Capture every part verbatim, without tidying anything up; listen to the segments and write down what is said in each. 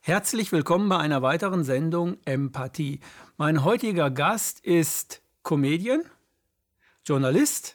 Herzlich willkommen bei einer weiteren Sendung Empathie. Mein heutiger Gast ist Comedian, Journalist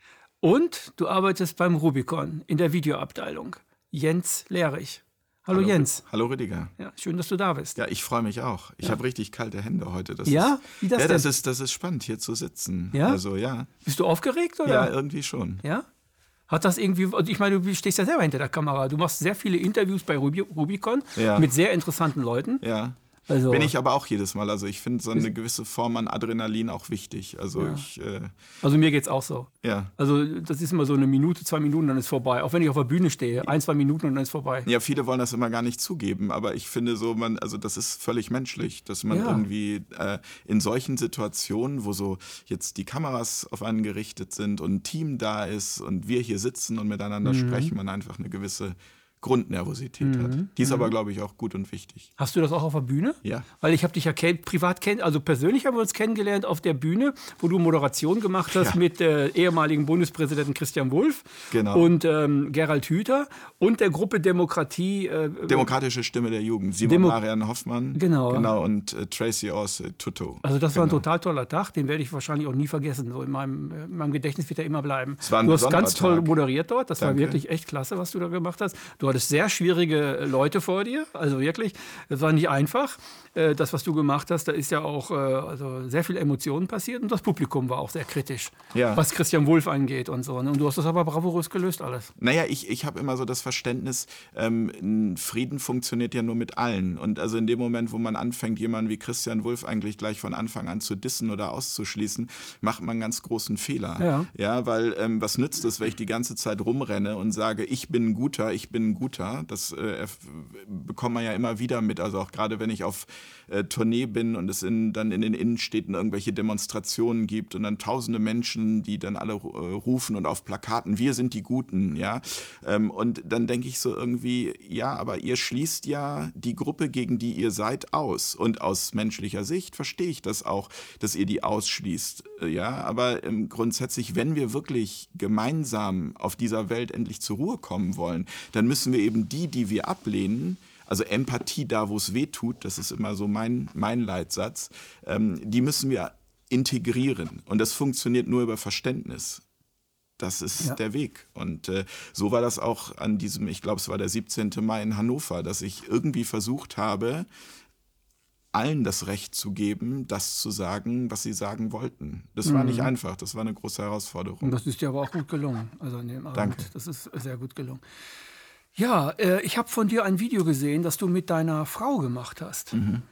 und du arbeitest beim Rubicon in der Videoabteilung. Jens Lehrich. Hallo, Hallo Jens. Hallo Rüdiger. Ja, schön, dass du da bist. Ja, ich freue mich auch. Ich ja. habe richtig kalte Hände heute. Das ja? Ist, Wie das ja, denn? das ist, das ist spannend, hier zu sitzen. Ja? Also, ja. Bist du aufgeregt, oder? Ja, irgendwie schon. Ja? Hat das irgendwie, ich meine, du stehst ja selber hinter der Kamera. Du machst sehr viele Interviews bei Rubicon ja. mit sehr interessanten Leuten. Ja. Also, bin ich aber auch jedes Mal. Also ich finde so eine gewisse Form an Adrenalin auch wichtig. Also, ja. ich, äh, also mir geht's auch so. Ja. Also das ist immer so eine Minute, zwei Minuten, dann ist vorbei. Auch wenn ich auf der Bühne stehe, ein, zwei Minuten und dann ist vorbei. Ja, viele wollen das immer gar nicht zugeben, aber ich finde so, man, also das ist völlig menschlich, dass man ja. irgendwie äh, in solchen Situationen, wo so jetzt die Kameras auf einen gerichtet sind und ein Team da ist und wir hier sitzen und miteinander mhm. sprechen, man einfach eine gewisse Grundnervosität mhm. hat. Die ist mhm. aber, glaube ich, auch gut und wichtig. Hast du das auch auf der Bühne? Ja. Weil ich habe dich ja kenn- privat kennt, also persönlich haben wir uns kennengelernt auf der Bühne, wo du Moderation gemacht hast ja. mit äh, ehemaligen Bundespräsidenten Christian Wulff genau. und ähm, Gerald Hüther und der Gruppe Demokratie. Äh, Demokratische Stimme der Jugend. Simon Demo- Marian Hoffmann. Genau. genau und äh, Tracy Ors äh, Tutto. Also das genau. war ein total toller Tag, den werde ich wahrscheinlich auch nie vergessen. So in meinem, in meinem Gedächtnis wird er immer bleiben. Es war ein du hast ganz Tag. toll moderiert dort, das Danke. war wirklich echt klasse, was du da gemacht hast. Du hattest sehr schwierige Leute vor dir, also wirklich, das war nicht einfach. Das, was du gemacht hast, da ist ja auch also sehr viel Emotionen passiert und das Publikum war auch sehr kritisch, ja. was Christian Wulff angeht und so. Und du hast das aber bravourös gelöst alles. Naja, ich, ich habe immer so das Verständnis, ähm, Frieden funktioniert ja nur mit allen. Und also in dem Moment, wo man anfängt, jemanden wie Christian Wulff eigentlich gleich von Anfang an zu dissen oder auszuschließen, macht man einen ganz großen Fehler. Ja, ja weil ähm, was nützt es, wenn ich die ganze Zeit rumrenne und sage, ich bin ein Guter, ich bin ein Guter. Das äh, bekommt man ja immer wieder mit. Also auch gerade, wenn ich auf äh, Tournee bin und es in, dann in den Innenstädten irgendwelche Demonstrationen gibt und dann tausende Menschen, die dann alle äh, rufen und auf Plakaten, wir sind die Guten, ja. Ähm, und dann denke ich so irgendwie, ja, aber ihr schließt ja die Gruppe, gegen die ihr seid, aus. Und aus menschlicher Sicht verstehe ich das auch, dass ihr die ausschließt, äh, ja. Aber ähm, grundsätzlich, wenn wir wirklich gemeinsam auf dieser Welt endlich zur Ruhe kommen wollen, dann müssen wir eben die, die wir ablehnen, also Empathie da, wo es weh tut, das ist immer so mein, mein Leitsatz, ähm, die müssen wir integrieren. Und das funktioniert nur über Verständnis. Das ist ja. der Weg. Und äh, so war das auch an diesem, ich glaube, es war der siebzehnten Mai in Hannover, dass ich irgendwie versucht habe, allen das Recht zu geben, das zu sagen, was sie sagen wollten. Das mhm. war nicht einfach, das war eine große Herausforderung. Und das ist dir aber auch gut gelungen. Also an dem Abend. Danke. Das ist sehr gut gelungen. Ja, äh, ich habe von dir ein Video gesehen, das du mit deiner Frau gemacht hast. Mhm.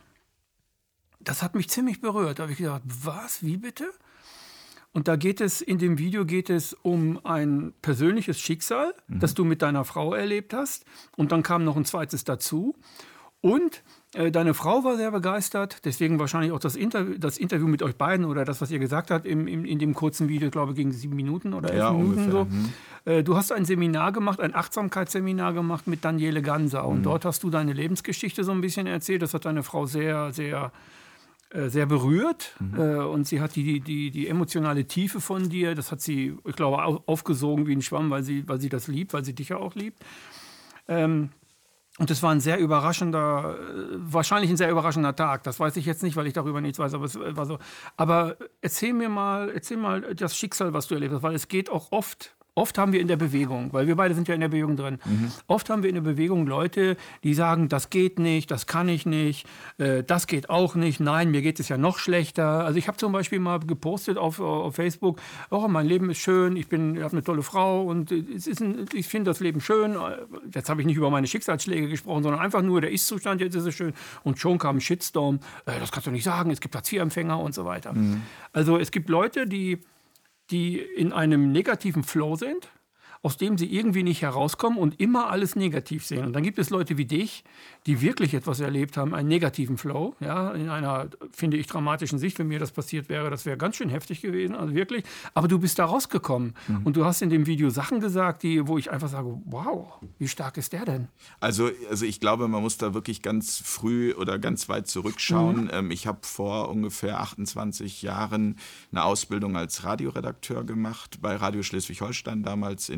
Das hat mich ziemlich berührt. Da habe ich gedacht, was, wie bitte? Und da geht es, in dem Video geht es um ein persönliches Schicksal, mhm. das du mit deiner Frau erlebt hast. Und dann kam noch ein zweites dazu. Und äh, deine Frau war sehr begeistert, deswegen wahrscheinlich auch das, Interview, das Interview mit euch beiden oder das, was ihr gesagt habt im, im, in dem kurzen Video, glaube ich, gegen sieben Minuten oder elf ja, Minuten. Ungefähr. So. Mhm. Äh, du hast ein Seminar gemacht, ein Achtsamkeitsseminar gemacht mit Daniele Ganser. Und mhm. dort hast du deine Lebensgeschichte so ein bisschen erzählt. Das hat deine Frau sehr, sehr, äh, sehr berührt. Mhm. Äh, und sie hat die, die, die emotionale Tiefe von dir, das hat sie, ich glaube, aufgesogen wie ein Schwamm, weil sie, weil sie das liebt, weil sie dich ja auch liebt. Ähm, Und es war ein sehr überraschender, wahrscheinlich ein sehr überraschender Tag. Das weiß ich jetzt nicht, weil ich darüber nichts weiß, aber es war so. Aber erzähl mir mal, erzähl mal das Schicksal, was du erlebt hast, weil es geht auch oft. Oft haben wir in der Bewegung, weil wir beide sind ja in der Bewegung drin, mhm. oft haben wir in der Bewegung Leute, die sagen, das geht nicht, das kann ich nicht, äh, das geht auch nicht, nein, mir geht es ja noch schlechter. Also ich habe zum Beispiel mal gepostet auf, auf Facebook, oh, mein Leben ist schön, ich bin, ich habe eine tolle Frau und es ist ein, ich finde das Leben schön. Jetzt habe ich nicht über meine Schicksalsschläge gesprochen, sondern einfach nur der Ist-Zustand, jetzt ist es schön. Und schon kam ein Shitstorm, äh, das kannst du nicht sagen, es gibt Hartz-vier-Empfänger und so weiter. Mhm. Also es gibt Leute, die die in einem negativen Flow sind, aus dem sie irgendwie nicht herauskommen und immer alles negativ sehen. Und dann gibt es Leute wie dich, die wirklich etwas erlebt haben, einen negativen Flow, ja, in einer, finde ich, dramatischen Sicht. Wenn mir das passiert wäre, das wäre ganz schön heftig gewesen, also wirklich. Aber du bist da rausgekommen mhm. und du hast in dem Video Sachen gesagt, die, wo ich einfach sage, wow, wie stark ist der denn? Also, also ich glaube, man muss da wirklich ganz früh oder ganz weit zurückschauen. Mhm. Ähm, ich habe vor ungefähr achtundzwanzig Jahren eine Ausbildung als Radioredakteur gemacht, bei Radio Schleswig-Holstein damals in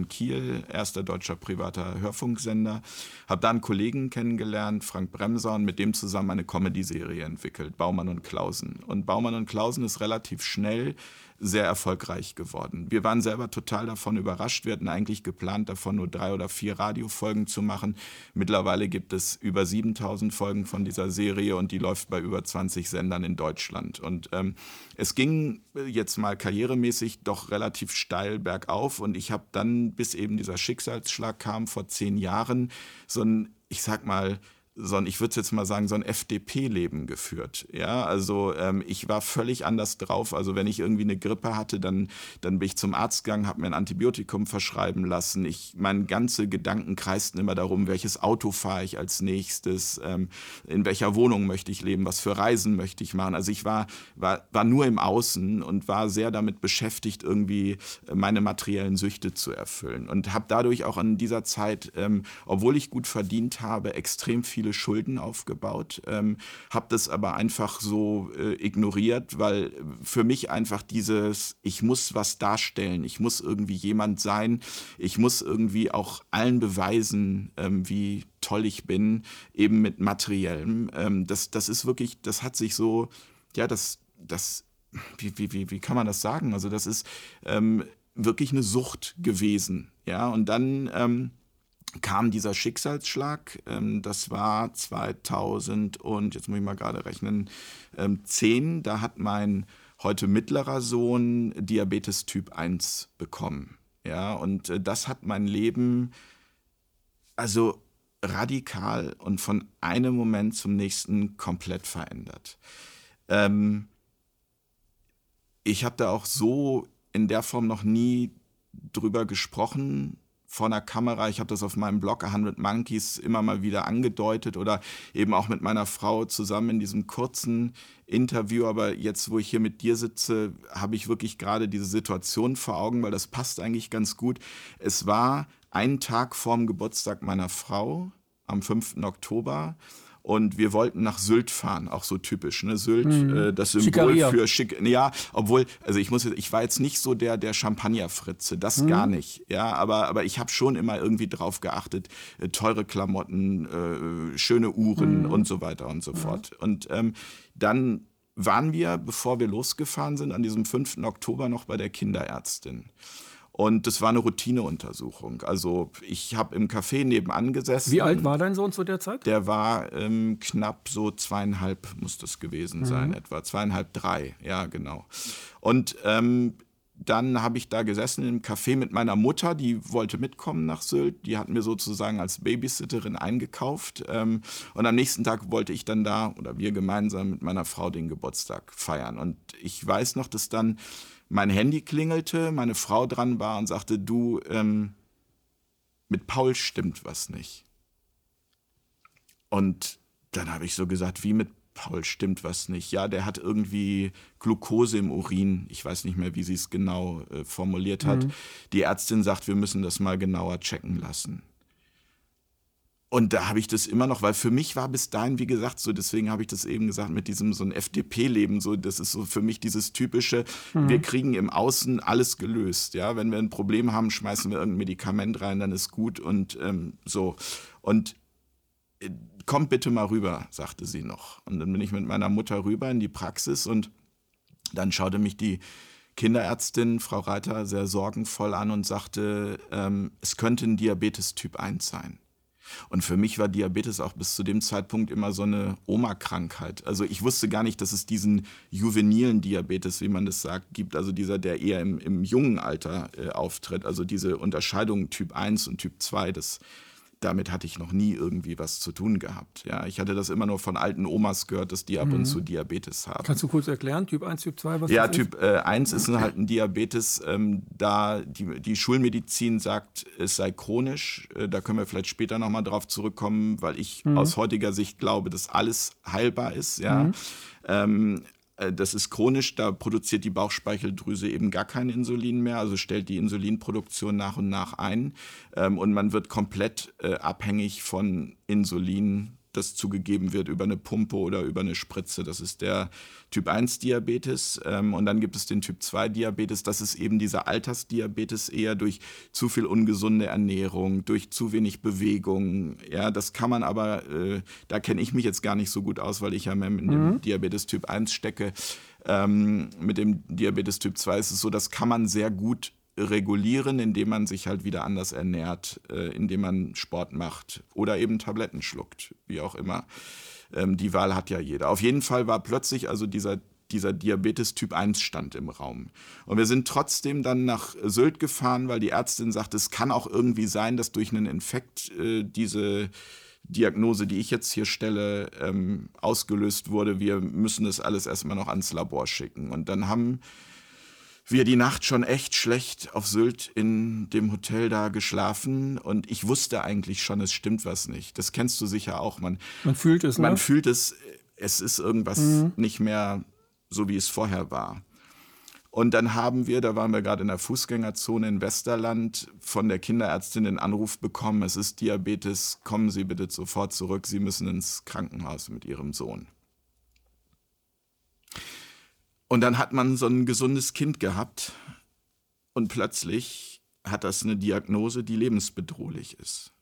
Kiel, erster deutscher privater Hörfunksender. Habe da einen Kollegen kennengelernt, Frank Bremser, und mit dem zusammen eine Comedy-Serie entwickelt, Baumann und Klausen. Und Baumann und Klausen ist relativ schnell sehr erfolgreich geworden. Wir waren selber total davon überrascht. Wir hatten eigentlich geplant, davon nur drei oder vier Radiofolgen zu machen. Mittlerweile gibt es über siebentausend Folgen von dieser Serie und die läuft bei über zwanzig Sendern in Deutschland. Und ähm, es ging jetzt mal karrieremäßig doch relativ steil bergauf und ich habe dann, bis eben dieser Schicksalsschlag kam vor zehn Jahren, so ein, ich sag mal, so ein, ich würde jetzt mal sagen, so ein F D P-Leben geführt. Ja, also ähm, ich war völlig anders drauf. Also wenn ich irgendwie eine Grippe hatte, dann, dann bin ich zum Arzt gegangen, habe mir ein Antibiotikum verschreiben lassen. Ich, meine ganze Gedanken kreisten immer darum, welches Auto fahre ich als nächstes, ähm, in welcher Wohnung möchte ich leben, was für Reisen möchte ich machen. Also ich war, war, war nur im Außen und war sehr damit beschäftigt, irgendwie meine materiellen Süchte zu erfüllen. Und habe dadurch auch in dieser Zeit, ähm, obwohl ich gut verdient habe, extrem viele Schulden aufgebaut, ähm, habe das aber einfach so äh, ignoriert, weil für mich einfach dieses, ich muss was darstellen, ich muss irgendwie jemand sein, ich muss irgendwie auch allen beweisen, ähm, wie toll ich bin, eben mit Materiellem. Ähm, das, das ist wirklich, das hat sich so, ja, das, das, wie, wie, wie, wie kann man das sagen? Also das ist ähm, wirklich eine Sucht gewesen, ja, und dann ähm, kam dieser Schicksalsschlag, ähm, das war zweitausend und, jetzt muss ich mal gerade rechnen, ähm, zehn, da hat mein heute mittlerer Sohn Diabetes Typ eins bekommen. Ja, und äh, das hat mein Leben also radikal und von einem Moment zum nächsten komplett verändert. Ähm, ich habe da auch so in der Form noch nie drüber gesprochen, vor einer Kamera. Ich habe das auf meinem Blog hundert Monkeys immer mal wieder angedeutet oder eben auch mit meiner Frau zusammen in diesem kurzen Interview. Aber jetzt, wo ich hier mit dir sitze, habe ich wirklich gerade diese Situation vor Augen, weil das passt eigentlich ganz gut. Es war ein Tag vorm Geburtstag meiner Frau, am fünften Oktober. Und wir wollten nach Sylt fahren, auch so typisch, ne? Sylt, mhm. äh, das Symbol Schickeria. Für Schick. Ja, obwohl, also ich muss, ich war jetzt nicht so der der Champagnerfritze, das mhm. gar nicht. Ja, aber aber ich habe schon immer irgendwie drauf geachtet, äh, teure Klamotten, äh, schöne Uhren mhm. und so weiter und so fort. Ja. Und ähm, dann waren wir, bevor wir losgefahren sind, an diesem fünften Oktober noch bei der Kinderärztin. Und das war eine Routineuntersuchung. Also ich habe im Café nebenan gesessen. Wie alt war dein Sohn zu der Zeit? Der war ähm, knapp so zweieinhalb, muss das gewesen sein, mhm. etwa zweieinhalb, drei, ja genau. Und ähm, dann habe ich da gesessen im Café mit meiner Mutter, die wollte mitkommen nach Sylt. Die hat mir sozusagen als Babysitterin eingekauft. Ähm, und am nächsten Tag wollte ich dann da, oder wir gemeinsam mit meiner Frau den Geburtstag feiern. Und ich weiß noch, dass dann mein Handy klingelte, meine Frau dran war und sagte, du, ähm, mit Paul stimmt was nicht. Und dann habe ich so gesagt, wie mit Paul stimmt was nicht? Ja, der hat irgendwie Glucose im Urin. Ich weiß nicht mehr, wie sie es genau äh, formuliert hat. Mhm. Die Ärztin sagt, wir müssen das mal genauer checken lassen. Und da habe ich das immer noch, weil für mich war bis dahin, wie gesagt, so, deswegen habe ich das eben gesagt, mit diesem so ein F D P-Leben, so, das ist so für mich dieses typische, mhm. wir kriegen im Außen alles gelöst, ja, wenn wir ein Problem haben, schmeißen wir irgendein Medikament rein, dann ist gut und ähm, so. Und äh, komm bitte mal rüber, sagte sie noch. Und dann bin ich mit meiner Mutter rüber in die Praxis und dann schaute mich die Kinderärztin, Frau Reiter, sehr sorgenvoll an und sagte, ähm, es könnte ein Diabetes Typ eins sein. Und für mich war Diabetes auch bis zu dem Zeitpunkt immer so eine Oma-Krankheit. Also ich wusste gar nicht, dass es diesen juvenilen Diabetes, wie man das sagt, gibt. Also dieser, der eher im, im jungen Alter äh, auftritt. Also diese Unterscheidung Typ eins und Typ zwei, das, damit hatte ich noch nie irgendwie was zu tun gehabt. Ja, ich hatte das immer nur von alten Omas gehört, dass die ab mhm. und zu Diabetes haben. Kannst du kurz erklären, Typ eins, Typ zwei, was ja, das Typ ist? Ja, Typ eins ist halt ein Diabetes, ähm, da die, die Schulmedizin sagt, es sei chronisch. Äh, da können wir vielleicht später nochmal drauf zurückkommen, weil ich mhm. aus heutiger Sicht glaube, dass alles heilbar ist. Ja. Mhm. Ähm, Das ist chronisch, da produziert die Bauchspeicheldrüse eben gar kein Insulin mehr, also stellt die Insulinproduktion nach und nach ein. Ähm, und man wird komplett äh, abhängig von Insulin das zugegeben wird über eine Pumpe oder über eine Spritze. Das ist der Typ eins Diabetes. Ähm, und dann gibt es den Typ zwei Diabetes. Das ist eben dieser Altersdiabetes eher durch zu viel ungesunde Ernährung, durch zu wenig Bewegung. Ja, das kann man aber, äh, da kenne ich mich jetzt gar nicht so gut aus, weil ich ja mehr in dem mhm. Diabetes Typ eins stecke. Ähm, mit dem Diabetes Typ zwei ist es so, das kann man sehr gut regulieren, indem man sich halt wieder anders ernährt, äh, indem man Sport macht oder eben Tabletten schluckt, wie auch immer. Ähm, die Wahl hat ja jeder. Auf jeden Fall war plötzlich also dieser, dieser Diabetes Typ eins stand im Raum. Und wir sind trotzdem dann nach Sylt gefahren, weil die Ärztin sagte, es kann auch irgendwie sein, dass durch einen Infekt äh, diese Diagnose, die ich jetzt hier stelle, ähm, ausgelöst wurde. Wir müssen das alles erstmal noch ans Labor schicken. Und dann haben wir die Nacht schon echt schlecht auf Sylt in dem Hotel da geschlafen und ich wusste eigentlich schon, es stimmt was nicht. Das kennst du sicher auch. Man, man fühlt es, Man ne? fühlt es, es ist irgendwas mhm. nicht mehr so, wie es vorher war. Und dann haben wir, da waren wir gerade in der Fußgängerzone in Westerland, von der Kinderärztin den Anruf bekommen, es ist Diabetes, kommen Sie bitte sofort zurück, Sie müssen ins Krankenhaus mit Ihrem Sohn. Und dann hat man so ein gesundes Kind gehabt und plötzlich hat das eine Diagnose, die lebensbedrohlich ist.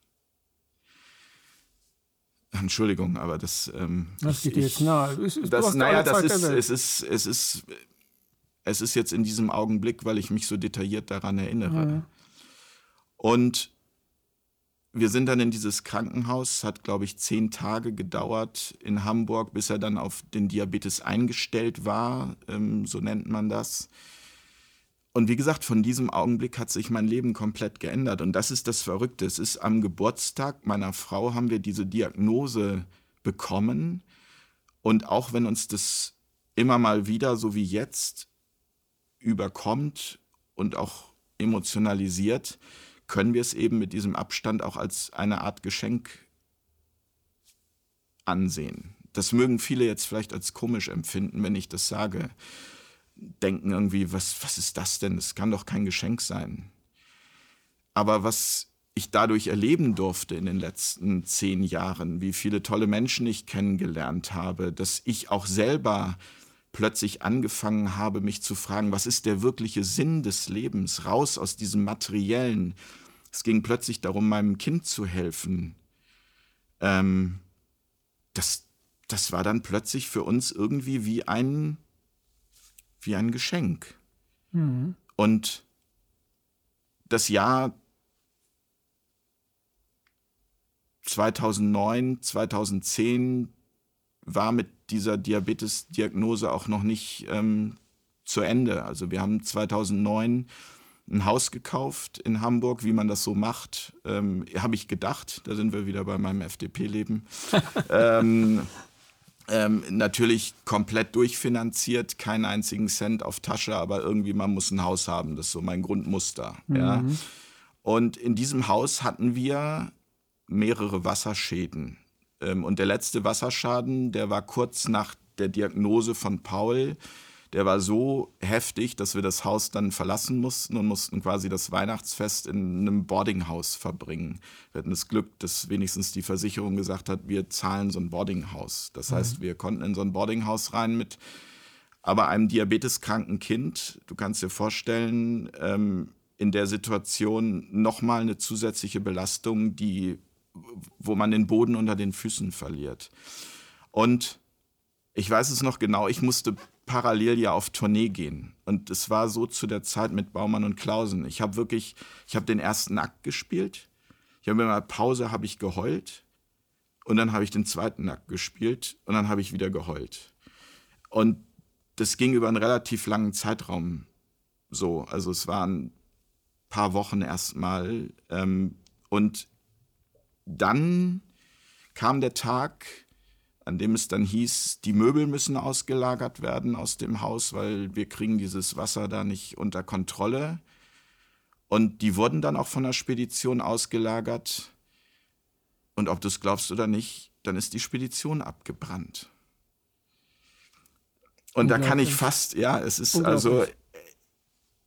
Entschuldigung, aber das... Ähm, das geht dir jetzt nahe. Es ist, das, naja, das ist, es ist, es ist, es ist jetzt in diesem Augenblick, weil ich mich so detailliert daran erinnere. Ja. Und wir sind dann in dieses Krankenhaus, hat, glaube ich, zehn Tage gedauert in Hamburg, bis er dann auf den Diabetes eingestellt war, ähm, so nennt man das. Und wie gesagt, von diesem Augenblick hat sich mein Leben komplett geändert. Und das ist das Verrückte. Es ist am Geburtstag meiner Frau haben wir diese Diagnose bekommen. Und auch wenn uns das immer mal wieder, so wie jetzt, überkommt und auch emotionalisiert, können wir es eben mit diesem Abstand auch als eine Art Geschenk ansehen. Das mögen viele jetzt vielleicht als komisch empfinden, wenn ich das sage. Denken irgendwie, was, was ist das denn? Das kann doch kein Geschenk sein. Aber was ich dadurch erleben durfte in den letzten zehn Jahren, wie viele tolle Menschen ich kennengelernt habe, dass ich auch selber plötzlich angefangen habe, mich zu fragen, was ist der wirkliche Sinn des Lebens? Raus aus diesem Materiellen. Es ging plötzlich darum, meinem Kind zu helfen. Ähm, das, das war dann plötzlich für uns irgendwie wie ein, wie ein Geschenk. Mhm. Und das Jahr zweitausendneun, zweitausendzehn war mit dieser Diabetes-Diagnose auch noch nicht ähm, zu Ende. Also wir haben zweitausendneun ein Haus gekauft in Hamburg, wie man das so macht, ähm, habe ich gedacht. Da sind wir wieder bei meinem F D P-Leben. ähm, ähm, natürlich komplett durchfinanziert, keinen einzigen Cent auf Tasche, aber irgendwie man muss ein Haus haben. Das ist so mein Grundmuster. Mhm. Ja. Und in diesem Haus hatten wir mehrere Wasserschäden. Ähm, und der letzte Wasserschaden, der war kurz nach der Diagnose von Paul. Der war so heftig, dass wir das Haus dann verlassen mussten und mussten quasi das Weihnachtsfest in einem Boardinghaus verbringen. Wir hatten das Glück, dass wenigstens die Versicherung gesagt hat, wir zahlen so ein Boardinghaus. Das mhm. heißt, wir konnten in so ein Boardinghaus rein mit aber einem diabeteskranken Kind. Du kannst dir vorstellen, ähm, in der Situation nochmal eine zusätzliche Belastung, die, wo man den Boden unter den Füßen verliert. Und ich weiß es noch genau, ich musste parallel ja auf Tournee gehen. Und es war so zu der Zeit mit Baumann und Clausen. Ich habe wirklich, ich habe den ersten Akt gespielt. Ich habe in einer Pause habe ich geheult. Und dann habe ich den zweiten Akt gespielt. Und dann habe ich wieder geheult. Und das ging über einen relativ langen Zeitraum so. Also es waren paar Wochen erstmal. Ähm, und dann kam der Tag, an dem es dann hieß, die Möbel müssen ausgelagert werden aus dem Haus, weil wir kriegen dieses Wasser da nicht unter Kontrolle. Und die wurden dann auch von der Spedition ausgelagert. Und ob du es glaubst oder nicht, dann ist die Spedition abgebrannt. Und da kann ich fast, ja, es ist also,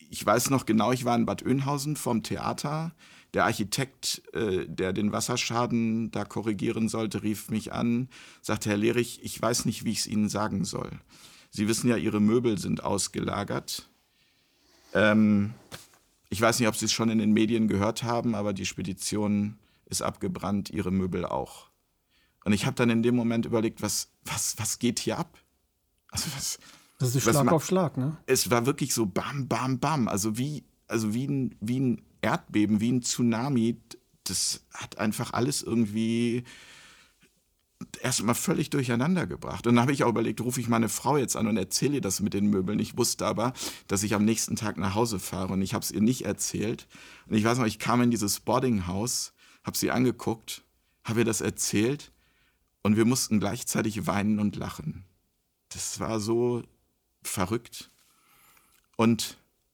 ich weiß noch genau, ich war in Bad Oeynhausen vorm Theater. Der Architekt, äh, der den Wasserschaden da korrigieren sollte, rief mich an, sagte, Herr Lehrich, ich weiß nicht, wie ich es Ihnen sagen soll. Sie wissen ja, Ihre Möbel sind ausgelagert. Ähm, ich weiß nicht, ob Sie es schon in den Medien gehört haben, aber die Spedition ist abgebrannt, Ihre Möbel auch. Und ich habe dann in dem Moment überlegt, was, was, was geht hier ab? Also was, das ist Schlag auf Schlag, ne? Es war wirklich so bam, bam, bam. Also wie, also wie ein, wie ein Erdbeben, wie ein Tsunami. Das hat einfach alles irgendwie erstmal völlig durcheinander gebracht. Und dann habe ich auch überlegt, rufe ich meine Frau jetzt an und erzähle ihr das mit den Möbeln. Ich wusste aber, dass ich am nächsten Tag nach Hause fahre und ich habe es ihr nicht erzählt. Und ich weiß noch, ich kam in dieses Boardinghaus, habe sie angeguckt, habe ihr das erzählt und wir mussten gleichzeitig weinen und lachen. Das war so verrückt. Und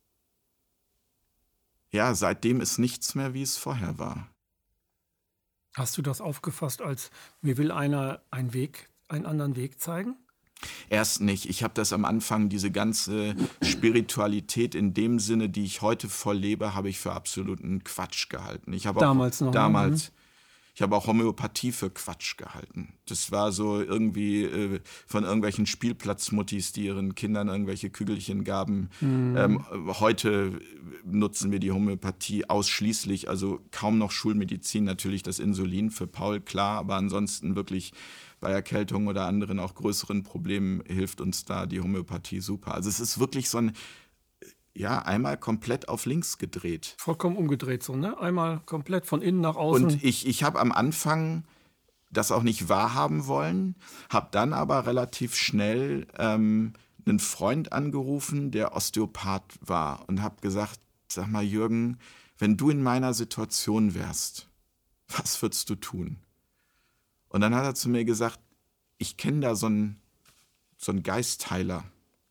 ja, seitdem ist nichts mehr, wie es vorher war. Hast du das aufgefasst als, mir will einer einen Weg, einen anderen Weg zeigen? Erst nicht. Ich habe das am Anfang, diese ganze Spiritualität in dem Sinne, die ich heute voll lebe, habe ich für absoluten Quatsch gehalten. Ich habe damals auch, noch. Damals. Ich habe auch Homöopathie für Quatsch gehalten. Das war so irgendwie äh, von irgendwelchen Spielplatzmuttis, die ihren Kindern irgendwelche Kügelchen gaben. Mhm. Ähm, heute nutzen wir die Homöopathie ausschließlich, also kaum noch Schulmedizin, natürlich das Insulin für Paul, klar, aber ansonsten wirklich bei Erkältung oder anderen auch größeren Problemen hilft uns da die Homöopathie super. Also es ist wirklich so ein Ja, einmal komplett auf links gedreht. Vollkommen umgedreht so, ne? Einmal komplett von innen nach außen. Und ich, ich habe am Anfang das auch nicht wahrhaben wollen, habe dann aber relativ schnell ähm, einen Freund angerufen, der Osteopath war und habe gesagt, sag mal Jürgen, wenn du in meiner Situation wärst, was würdest du tun? Und dann hat er zu mir gesagt, ich kenne da so einen, so einen Geistheiler.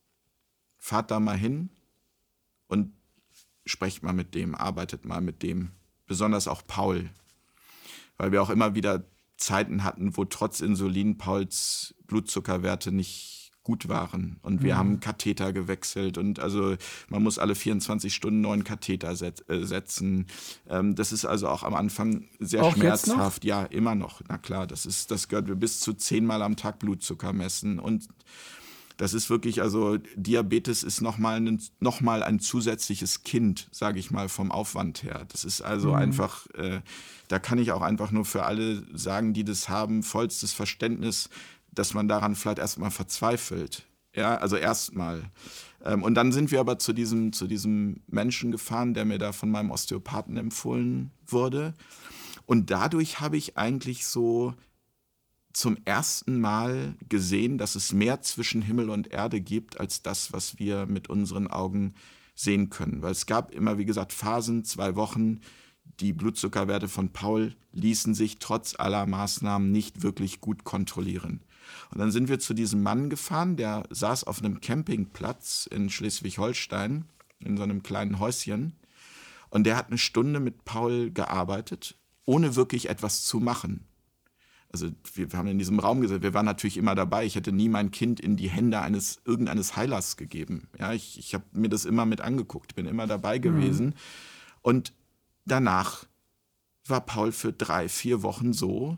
Fahrt da mal hin und sprecht mal mit dem, arbeitet mal mit dem, besonders auch Paul, weil wir auch immer wieder Zeiten hatten, wo trotz Insulin Pauls Blutzuckerwerte nicht gut waren und wir mhm. haben Katheter gewechselt und also man muss alle vierundzwanzig Stunden neuen Katheter set, äh, setzen. Ähm, das ist also auch am Anfang sehr auch schmerzhaft. Ja, immer noch. Na klar, das ist, das gehört wir bis zu zehnmal am Tag Blutzucker messen und das ist wirklich, also Diabetes ist nochmal ein, noch mal ein zusätzliches Kind, sage ich mal, vom Aufwand her. Das ist also mhm. einfach, äh, da kann ich auch einfach nur für alle sagen, die das haben, vollstes Verständnis, dass man daran vielleicht erstmal verzweifelt. Ja, also erstmal. Ähm, und dann sind wir aber zu diesem, zu diesem Menschen gefahren, der mir da von meinem Osteopathen empfohlen wurde. Und dadurch habe ich eigentlich so zum ersten Mal gesehen, dass es mehr zwischen Himmel und Erde gibt, als das, was wir mit unseren Augen sehen können. Weil es gab immer, wie gesagt, Phasen, zwei Wochen, die Blutzuckerwerte von Paul ließen sich trotz aller Maßnahmen nicht wirklich gut kontrollieren. Und dann sind wir zu diesem Mann gefahren, der saß auf einem Campingplatz in Schleswig-Holstein, in so einem kleinen Häuschen. Und der hat eine Stunde mit Paul gearbeitet, ohne wirklich etwas zu machen. Also wir, wir haben in diesem Raum gesagt, wir waren natürlich immer dabei. Ich hätte nie mein Kind in die Hände eines irgendeines Heilers gegeben. Ja, ich, ich habe mir das immer mit angeguckt, bin immer dabei gewesen. Mhm. Und danach war Paul für drei, vier Wochen so,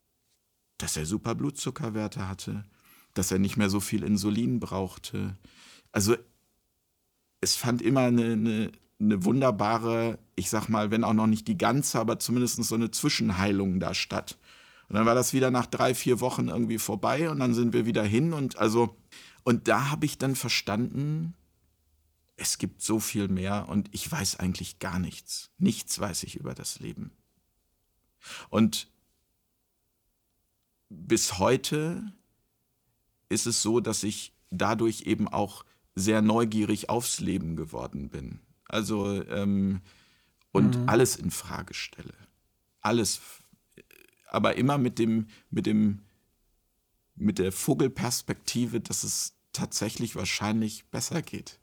dass er super Blutzuckerwerte hatte, dass er nicht mehr so viel Insulin brauchte. Also es fand immer eine, eine, eine wunderbare, ich sag mal, wenn auch noch nicht die ganze, aber zumindest so eine Zwischenheilung da statt. Und dann war das wieder nach drei, vier Wochen irgendwie vorbei und dann sind wir wieder hin und also, und da habe ich dann verstanden, es gibt so viel mehr und ich weiß eigentlich gar nichts. Nichts weiß ich über das Leben. Und bis heute ist es so, dass ich dadurch eben auch sehr neugierig aufs Leben geworden bin. Also, ähm, und mhm. alles in Frage stelle. Alles aber immer mit dem, mit dem, mit der Vogelperspektive, dass es tatsächlich wahrscheinlich besser geht.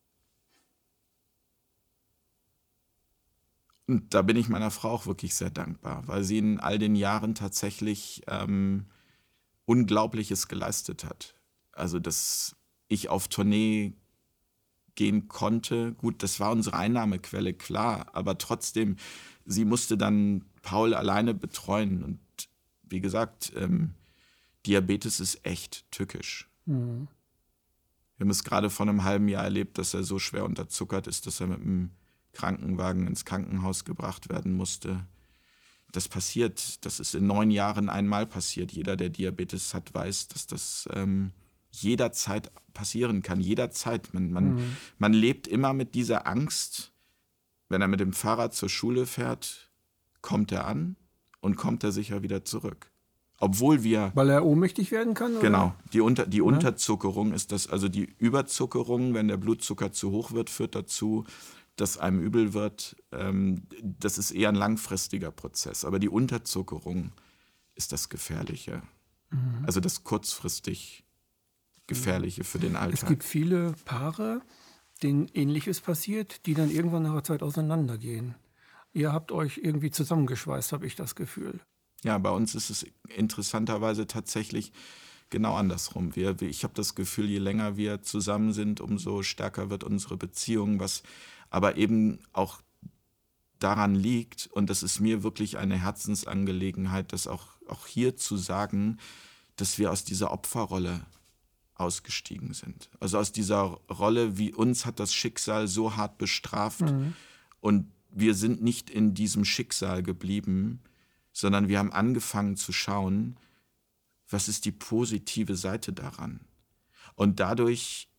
Und da bin ich meiner Frau auch wirklich sehr dankbar, weil sie in all den Jahren tatsächlich ähm, Unglaubliches geleistet hat. Also, dass ich auf Tournee gehen konnte. Gut, das war unsere Einnahmequelle, klar, aber trotzdem, sie musste dann Paul alleine betreuen. Und wie gesagt, ähm, Diabetes ist echt tückisch. Mhm. Wir haben es gerade vor einem halben Jahr erlebt, dass er so schwer unterzuckert ist, dass er mit dem Krankenwagen ins Krankenhaus gebracht werden musste. Das passiert, das ist in neun Jahren einmal passiert. Jeder, der Diabetes hat, weiß, dass das ähm, jederzeit passieren kann. Jederzeit. Man, man, mhm. man lebt immer mit dieser Angst, wenn er mit dem Fahrrad zur Schule fährt, kommt er an und kommt er sicher wieder zurück. Obwohl wir... Weil er ohnmächtig werden kann? Oder? Genau. Die, Unter, die ja. Unterzuckerung ist das, also die Überzuckerung, wenn der Blutzucker zu hoch wird, führt dazu, dass einem übel wird. Ähm, das ist eher ein langfristiger Prozess. Aber die Unterzuckerung ist das Gefährliche. Mhm. Also das kurzfristig Gefährliche für den Alltag. Es gibt viele Paare, denen Ähnliches passiert, die dann irgendwann nach einer Zeit auseinandergehen. Ihr habt euch irgendwie zusammengeschweißt, habe ich das Gefühl. Ja, bei uns ist es interessanterweise tatsächlich genau andersrum. Wir, ich habe das Gefühl, je länger wir zusammen sind, umso stärker wird unsere Beziehung, was aber eben auch daran liegt, und das ist mir wirklich eine Herzensangelegenheit, das auch, auch hier zu sagen, dass wir aus dieser Opferrolle ausgestiegen sind. Also aus dieser Rolle, wie uns hat das Schicksal so hart bestraft, mhm. und wir sind nicht in diesem Schicksal geblieben, sondern wir haben angefangen zu schauen, was ist die positive Seite daran. Und dadurch,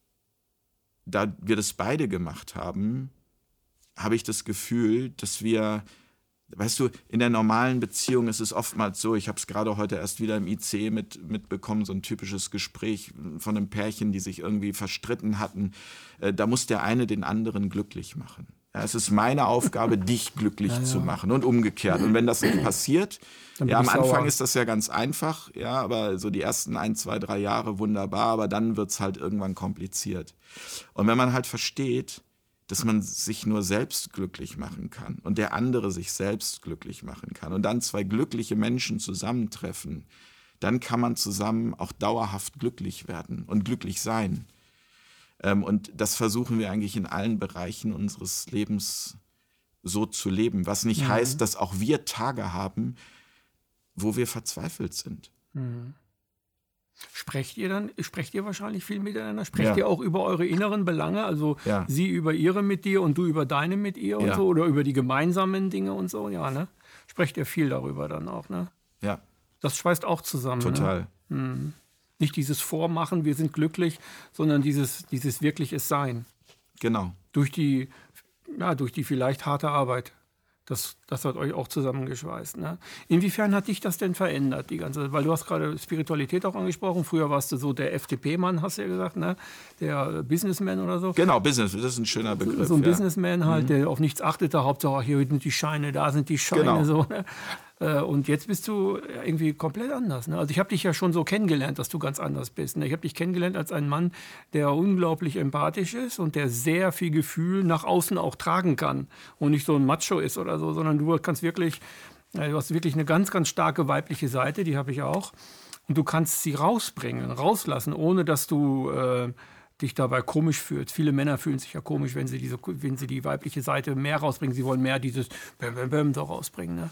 da wir das beide gemacht haben, habe ich das Gefühl, dass wir, weißt du, in der normalen Beziehung ist es oftmals so, ich habe es gerade heute erst wieder im I C E mit, mitbekommen, so ein typisches Gespräch von einem Pärchen, die sich irgendwie verstritten hatten. Äh, da muss der eine den anderen glücklich machen. Ja, es ist meine Aufgabe, dich glücklich ja, ja. zu machen und umgekehrt. Und wenn das nicht passiert, ja, am Anfang sauer. Ist das ja ganz einfach, ja, aber so die ersten ein, zwei, drei Jahre wunderbar, aber dann wird es halt irgendwann kompliziert. Und wenn man halt versteht, dass man sich nur selbst glücklich machen kann und der andere sich selbst glücklich machen kann und dann zwei glückliche Menschen zusammentreffen, dann kann man zusammen auch dauerhaft glücklich werden und glücklich sein. Und das versuchen wir eigentlich in allen Bereichen unseres Lebens so zu leben, was nicht mhm. heißt, dass auch wir Tage haben, wo wir verzweifelt sind. Mhm. Sprecht ihr dann, sprecht ihr wahrscheinlich viel miteinander? Sprecht ja. ihr auch über eure inneren Belange? Also ja. sie über ihre mit dir und du über deine mit ihr und ja. so? Oder über die gemeinsamen Dinge und so? Ja, ne? Sprecht ihr viel darüber dann auch, ne? Ja. Das schweißt auch zusammen. Total. Ne? Mhm. Nicht dieses Vormachen, wir sind glücklich, sondern dieses, dieses wirkliches Sein. Genau. Durch die, ja, durch die vielleicht harte Arbeit. Das, das hat euch auch zusammengeschweißt. Ne? Inwiefern hat dich das denn verändert, die ganze, weil du hast gerade Spiritualität auch angesprochen. Früher warst du so der F D P-Mann, hast du ja gesagt, ne? Der Businessman oder so. Genau, Business, das ist ein schöner Begriff. So ein ja. Businessman halt, mhm. der auf nichts achtete, Hauptsache hier sind die Scheine, da sind die Scheine. Genau. So, ne? Und jetzt bist du irgendwie komplett anders. Ne? Also ich habe dich ja schon so kennengelernt, dass du ganz anders bist. Ne? Ich habe dich kennengelernt als einen Mann, der unglaublich empathisch ist und der sehr viel Gefühl nach außen auch tragen kann und nicht so ein Macho ist oder so, sondern du kannst wirklich, du hast wirklich eine ganz, ganz starke weibliche Seite, die habe ich auch. Und du kannst sie rausbringen, rauslassen, ohne dass du äh, dich dabei komisch fühlst. Viele Männer fühlen sich ja komisch, wenn sie, diese, wenn sie die weibliche Seite mehr rausbringen. Sie wollen mehr dieses Bäm, Bäm, Bäm so rausbringen. Ne?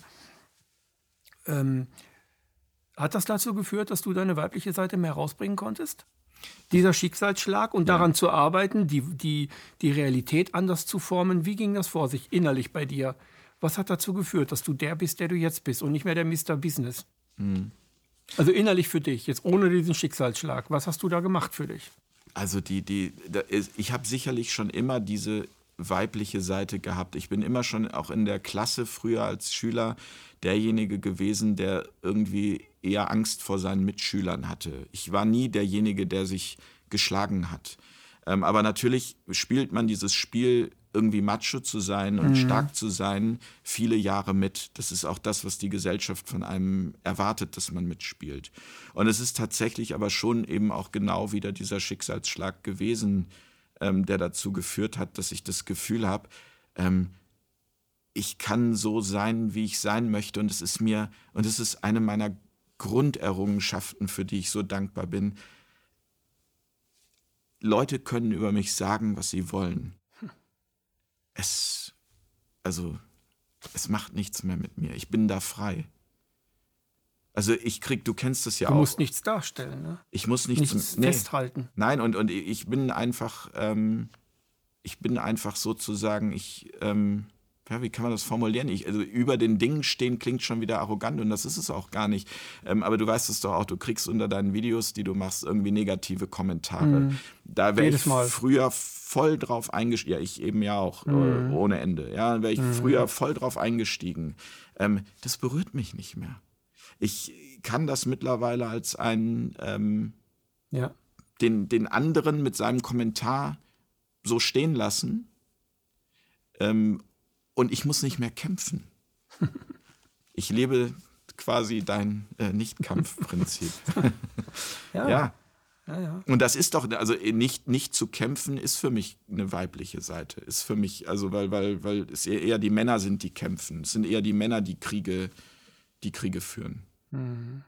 Ähm, hat das dazu geführt, dass du deine weibliche Seite mehr rausbringen konntest? Dieser Schicksalsschlag und daran ja. zu arbeiten, die, die, die Realität anders zu formen. Wie ging das vor sich innerlich bei dir? Was hat dazu geführt, dass du der bist, der du jetzt bist und nicht mehr der Mister Business? Mhm. Also innerlich für dich, jetzt ohne diesen Schicksalsschlag. Was hast du da gemacht für dich? Also die, die, da ist, ich habe sicherlich schon immer diese weibliche Seite gehabt. Ich bin immer schon auch in der Klasse früher als Schüler derjenige gewesen, der irgendwie eher Angst vor seinen Mitschülern hatte. Ich war nie derjenige, der sich geschlagen hat. Ähm, aber natürlich spielt man dieses Spiel, irgendwie macho zu sein und mhm. stark zu sein, viele Jahre mit. Das ist auch das, was die Gesellschaft von einem erwartet, dass man mitspielt. Und es ist tatsächlich aber schon eben auch genau wieder dieser Schicksalsschlag gewesen, ähm, der dazu geführt hat, dass ich das Gefühl habe, ähm, ich kann so sein, wie ich sein möchte. Und es ist mir, und es ist eine meiner Grunderrungenschaften, für die ich so dankbar bin. Leute können über mich sagen, was sie wollen. Es, also, es macht nichts mehr mit mir. Ich bin da frei. Also ich krieg, du kennst das ja du auch. Du musst nichts darstellen, ne? Ich muss nichts, nichts nee. festhalten. Nein, und, und ich bin einfach, ähm, ich bin einfach sozusagen, ich, ähm, ja, wie kann man das formulieren? Ich, also über den Dingen stehen klingt schon wieder arrogant und das ist es auch gar nicht. Ähm, aber du weißt es doch auch, du kriegst unter deinen Videos, die du machst, irgendwie negative Kommentare. Mhm. Da wäre ich früher voll drauf eingestiegen. Ja, ich eben ja auch, mhm. äh, ohne Ende. Ja, wäre ich mhm. früher voll drauf eingestiegen. Ähm, das berührt mich nicht mehr. Ich kann das mittlerweile als einen, ähm, ja. den, den anderen mit seinem Kommentar so stehen lassen. Ähm, Und ich muss nicht mehr kämpfen. Ich lebe quasi dein äh, Nicht-Kampf-Prinzip. ja. ja. Ja, ja. Und das ist doch, also nicht, nicht zu kämpfen ist für mich eine weibliche Seite. Ist für mich, also weil, weil, weil es eher die Männer sind, die kämpfen. Es sind eher die Männer, die Kriege, die Kriege führen. Mhm.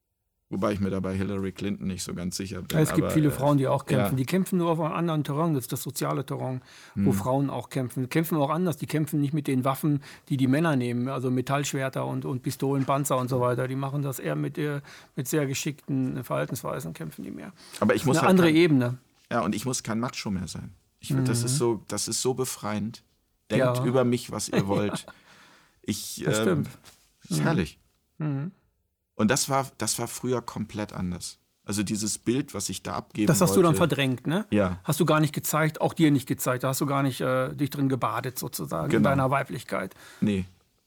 Wobei ich mir da bei Hillary Clinton nicht so ganz sicher bin. Ja, es gibt aber, viele äh, Frauen, die auch kämpfen. Ja. Die kämpfen nur auf einem anderen Terrain, das ist das soziale Terrain, wo Hm. Frauen auch kämpfen. Die kämpfen auch anders, die kämpfen nicht mit den Waffen, die die Männer nehmen, also Metallschwerter und, und Pistolen, Panzer und so weiter. Die machen das eher mit, äh, mit sehr geschickten Verhaltensweisen, kämpfen die mehr. Aber ich muss eine halt andere kein, Ebene. Ja, und ich muss kein Macho mehr sein. Ich, Mhm. das, ist so, das ist so befreiend. Denkt Ja. über mich, was ihr wollt. Ich, Das ähm, stimmt. ist herrlich. Mhm. Und das war, das war früher komplett anders. Also dieses Bild, was ich da abgeben Das hast wollte, du dann verdrängt, ne? Ja. Hast du gar nicht gezeigt, auch dir nicht gezeigt. Da hast du gar nicht äh, dich drin gebadet sozusagen, in Genau. deiner Weiblichkeit. Nee.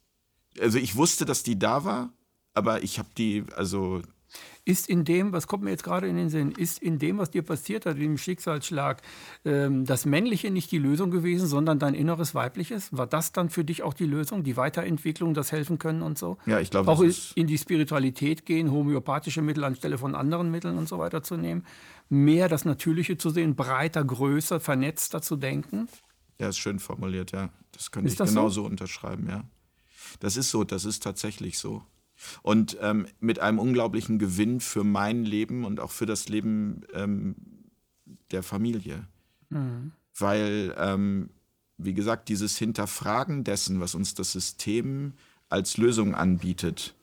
Also ich wusste, dass die da war, aber ich habe die, also... Ist in dem, was kommt mir jetzt gerade in den Sinn, ist in dem, was dir passiert hat, dem Schicksalsschlag, ähm, das Männliche nicht die Lösung gewesen, sondern dein inneres Weibliches? War das dann für dich auch die Lösung, die Weiterentwicklung, das Helfen können und so? Ja, ich glaube, auch das ist in die Spiritualität gehen, homöopathische Mittel anstelle von anderen Mitteln und so weiter zu nehmen, mehr das Natürliche zu sehen, breiter, größer, vernetzter zu denken? Ja, ist schön formuliert, ja. Das könnte Ist ich das genauso so? unterschreiben, ja. Das ist so, das ist tatsächlich so. Und ähm, mit einem unglaublichen Gewinn für mein Leben und auch für das Leben ähm, der Familie. Mhm. Weil, ähm, wie gesagt, dieses Hinterfragen dessen, was uns das System als Lösung anbietet,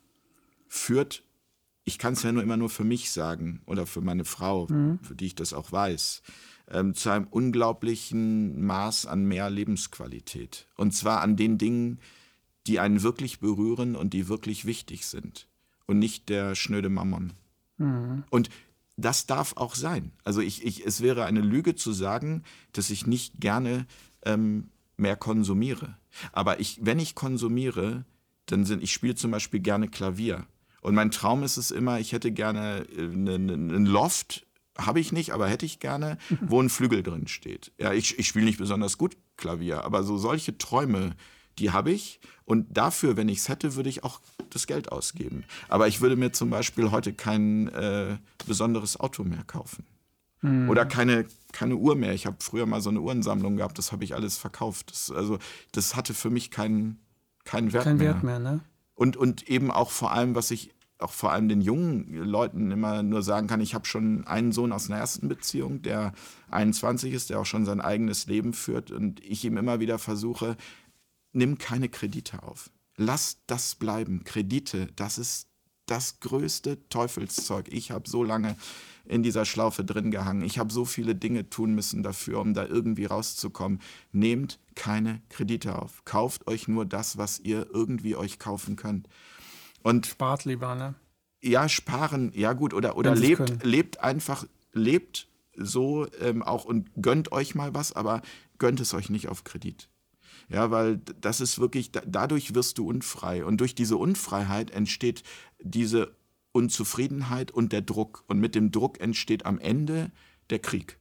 führt, ich kann es ja nur immer nur für mich sagen oder für meine Frau, mhm. für die ich das auch weiß, ähm, zu einem unglaublichen Maß an mehr Lebensqualität. Und zwar an den Dingen, die einen wirklich berühren und die wirklich wichtig sind und nicht der schnöde Mammon. Mhm. Und das darf auch sein. Also ich, ich, es wäre eine Lüge zu sagen, dass ich nicht gerne ähm, mehr konsumiere. Aber ich, wenn ich konsumiere, dann sind, ich spiele zum Beispiel gerne Klavier. Und mein Traum ist es immer, ich hätte gerne einen Loft, habe ich nicht, aber hätte ich gerne, wo ein Flügel drin steht. Ja, ich, ich spiele nicht besonders gut Klavier, aber so solche Träume, die habe ich. Und dafür, wenn ich es hätte, würde ich auch das Geld ausgeben. Aber ich würde mir zum Beispiel heute kein äh, besonderes Auto mehr kaufen. Hm. Oder keine, keine Uhr mehr. Ich habe früher mal so eine Uhrensammlung gehabt, das habe ich alles verkauft. Das, also, das hatte für mich keinen, keinen Wert Kein mehr. Wert mehr, ne? Und, und eben auch vor allem, was ich auch vor allem den jungen Leuten immer nur sagen kann, ich habe schon einen Sohn aus einer ersten Beziehung, der einundzwanzig ist, der auch schon sein eigenes Leben führt. Und ich ihm immer wieder versuche, nimm keine Kredite auf. Lass das bleiben. Kredite, das ist das größte Teufelszeug. Ich habe so lange in dieser Schlaufe drin gehangen. Ich habe so viele Dinge tun müssen dafür, um da irgendwie rauszukommen. Nehmt keine Kredite auf. Kauft euch nur das, was ihr irgendwie euch kaufen könnt. Und spart lieber, ne? Ja, sparen, ja gut. Oder, oder lebt, lebt einfach, lebt so ähm, auch und gönnt euch mal was, aber gönnt es euch nicht auf Kredit. Ja, weil das ist wirklich, dadurch wirst du unfrei. Und durch diese Unfreiheit entsteht diese Unzufriedenheit und der Druck. Und mit dem Druck entsteht am Ende der Krieg.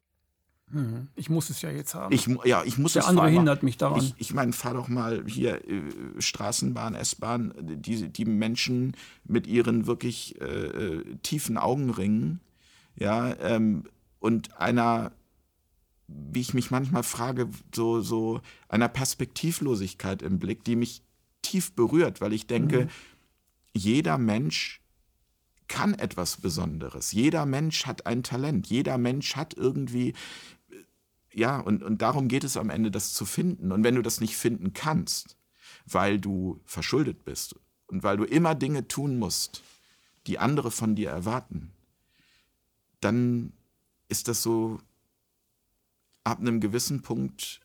Hm, ich muss es ja jetzt haben. Ich, ja, ich muss der es andere fahren. hindert mich daran. Ich, ich meine, fahr doch mal hier äh, Straßenbahn, S-Bahn, die, die Menschen mit ihren wirklich äh, tiefen Augenringen, ja, ähm, und einer, wie ich mich manchmal frage, so, so einer Perspektivlosigkeit im Blick, die mich tief berührt, weil ich denke, mhm. jeder Mensch kann etwas Besonderes. Jeder Mensch hat ein Talent. Jeder Mensch hat irgendwie ja, und, und darum geht es am Ende, das zu finden. Und wenn du das nicht finden kannst, weil du verschuldet bist und weil du immer Dinge tun musst, die andere von dir erwarten, dann ist das so ab einem gewissen Punkt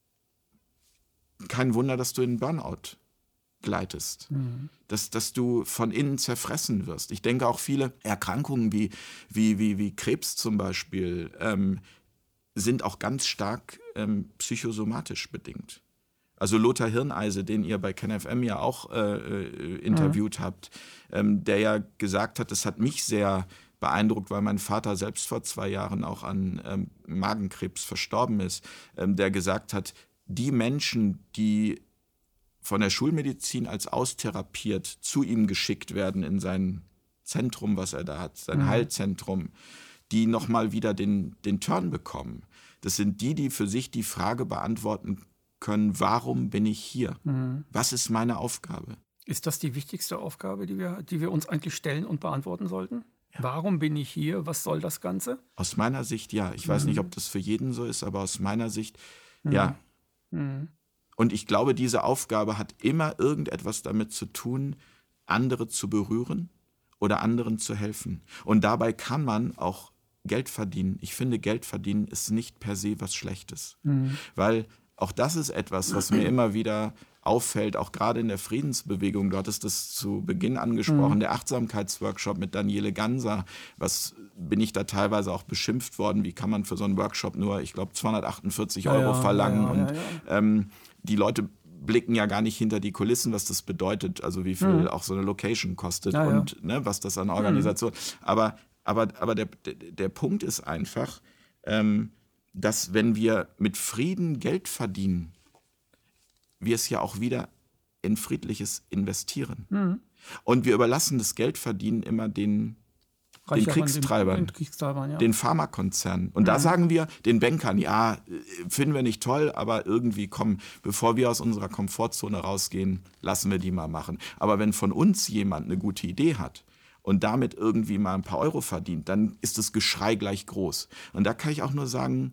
kein Wunder, dass du in Burnout gleitest, mhm. dass, dass du von innen zerfressen wirst. Ich denke auch viele Erkrankungen wie, wie, wie, wie Krebs zum Beispiel ähm, sind auch ganz stark ähm, psychosomatisch bedingt. Also Lothar Hirneise, den ihr bei KenFM ja auch äh, interviewt mhm. habt, ähm, der ja gesagt hat, das hat mich sehr beeindruckt, weil mein Vater selbst vor zwei Jahren auch an ähm, Magenkrebs verstorben ist, ähm, der gesagt hat, die Menschen, die von der Schulmedizin als austherapiert zu ihm geschickt werden in sein Zentrum, was er da hat, sein mhm. Heilzentrum, die nochmal wieder den, den Turn bekommen. Das sind die, die für sich die Frage beantworten können, warum bin ich hier? Mhm. Was ist meine Aufgabe? Ist das die wichtigste Aufgabe, die wir, die wir uns eigentlich stellen und beantworten sollten? Ja. Warum bin ich hier? Was soll das Ganze? Aus meiner Sicht ja. Ich mhm. weiß nicht, ob das für jeden so ist, aber aus meiner Sicht mhm. ja. Mhm. Und ich glaube, diese Aufgabe hat immer irgendetwas damit zu tun, andere zu berühren oder anderen zu helfen. Und dabei kann man auch Geld verdienen. Ich finde, Geld verdienen ist nicht per se was Schlechtes. Mhm. Weil auch das ist etwas, was mir immer wieder auffällt, auch gerade in der Friedensbewegung. Du hattest das zu Beginn angesprochen, mhm. der Achtsamkeitsworkshop mit Daniele Ganser. Was bin ich da teilweise auch beschimpft worden? Wie kann man für so einen Workshop nur, ich glaube, zweihundertachtundvierzig ja, Euro ja, verlangen? Ja, ja, und ja, ja. Ähm, die Leute blicken ja gar nicht hinter die Kulissen, was das bedeutet, also wie viel mhm. auch so eine Location kostet ja, und ja. Ne, was das an Organisation. Mhm. Aber, aber, aber der, der, der Punkt ist einfach, ähm, dass wenn wir mit Frieden Geld verdienen, wir es ja auch wieder in friedliches investieren. Mhm. Und wir überlassen das Geldverdienen immer den, den Kriegstreibern, den, den, Kriegstreibern ja. den Pharmakonzernen. Und mhm. da sagen wir den Bankern, ja, finden wir nicht toll, aber irgendwie, komm, bevor wir aus unserer Komfortzone rausgehen, lassen wir die mal machen. Aber wenn von uns jemand eine gute Idee hat und damit irgendwie mal ein paar Euro verdient, dann ist das Geschrei gleich groß. Und da kann ich auch nur sagen,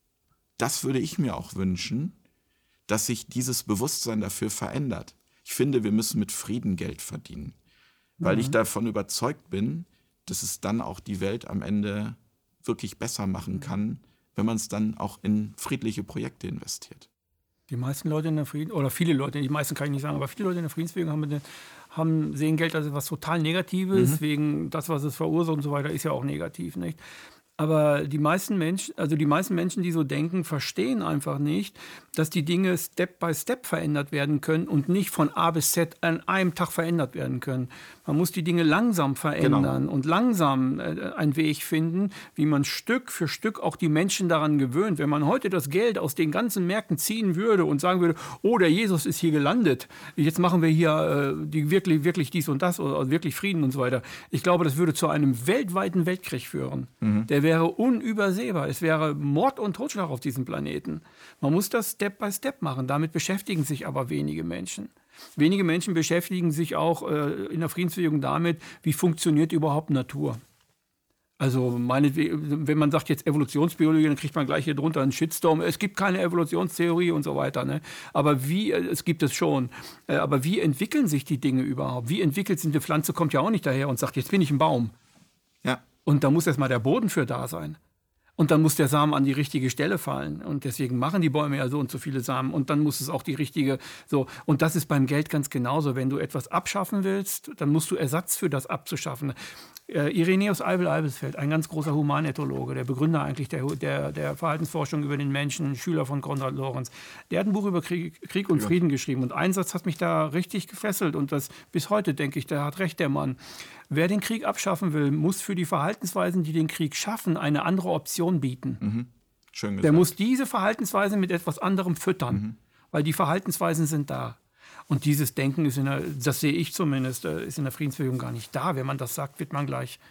das würde ich mir auch wünschen, dass sich dieses Bewusstsein dafür verändert. Ich finde, wir müssen mit Frieden Geld verdienen, weil mhm. ich davon überzeugt bin, dass es dann auch die Welt am Ende wirklich besser machen kann, wenn man es dann auch in friedliche Projekte investiert. Die meisten Leute in der Frieden, oder viele Leute, die meisten kann ich nicht sagen, aber viele Leute in der Friedensbewegung haben, haben sehen Geld als etwas total Negatives, mhm. wegen das, was es verursacht und so weiter, ist ja auch negativ, nicht? Aber die meisten Menschen, also die meisten Menschen, die so denken, verstehen einfach nicht, dass die Dinge Step by Step verändert werden können und nicht von A bis Z an einem Tag verändert werden können. Man muss die Dinge langsam verändern genau. und langsam äh, einen Weg finden, wie man Stück für Stück auch die Menschen daran gewöhnt. Wenn man heute das Geld aus den ganzen Märkten ziehen würde und sagen würde, oh, der Jesus ist hier gelandet, jetzt machen wir hier äh, die wirklich, wirklich dies und das oder wirklich Frieden und so weiter. Ich glaube, das würde zu einem weltweiten Weltkrieg führen. Mhm. Der wäre unübersehbar. Es wäre Mord und Totschlag auf diesem Planeten. Man muss das Step by Step machen. Damit beschäftigen sich aber wenige Menschen. Wenige Menschen beschäftigen sich auch äh, in der Friedensbewegung damit, wie funktioniert überhaupt Natur. Also meinetwegen, wenn man sagt jetzt Evolutionsbiologie, dann kriegt man gleich hier drunter einen Shitstorm. Es gibt keine Evolutionstheorie und so weiter. Ne? Aber wie, es gibt es schon. Äh, aber wie entwickeln sich die Dinge überhaupt? Wie entwickelt sich eine Pflanze? Kommt ja auch nicht daher und sagt, jetzt bin ich ein Baum. Ja. Und da muss erstmal der Boden für da sein. Und dann muss der Samen an die richtige Stelle fallen. Und deswegen machen die Bäume ja so und so viele Samen. Und dann muss es auch die richtige, so. Und das ist beim Geld ganz genauso. Wenn du etwas abschaffen willst, dann musst du Ersatz für das abzuschaffen. Äh, Irenäus Eibel-Eibelsfeld, ein ganz großer Humanethologe, der Begründer eigentlich der, der, der Verhaltensforschung über den Menschen, Schüler von Konrad Lorenz, der hat ein Buch über Krieg, Krieg und ja. Frieden geschrieben. Und ein Satz hat mich da richtig gefesselt. Und das bis heute denke ich, der hat recht, der Mann. Wer den Krieg abschaffen will, muss für die Verhaltensweisen, die den Krieg schaffen, eine andere Option bieten. Mhm. Schön gesagt. Der muss diese Verhaltensweise mit etwas anderem füttern, mhm. weil die Verhaltensweisen sind da. Und dieses Denken ist in der, das sehe ich zumindest, ist in der Friedensbewegung gar nicht da. Wenn man das sagt, wird man gleich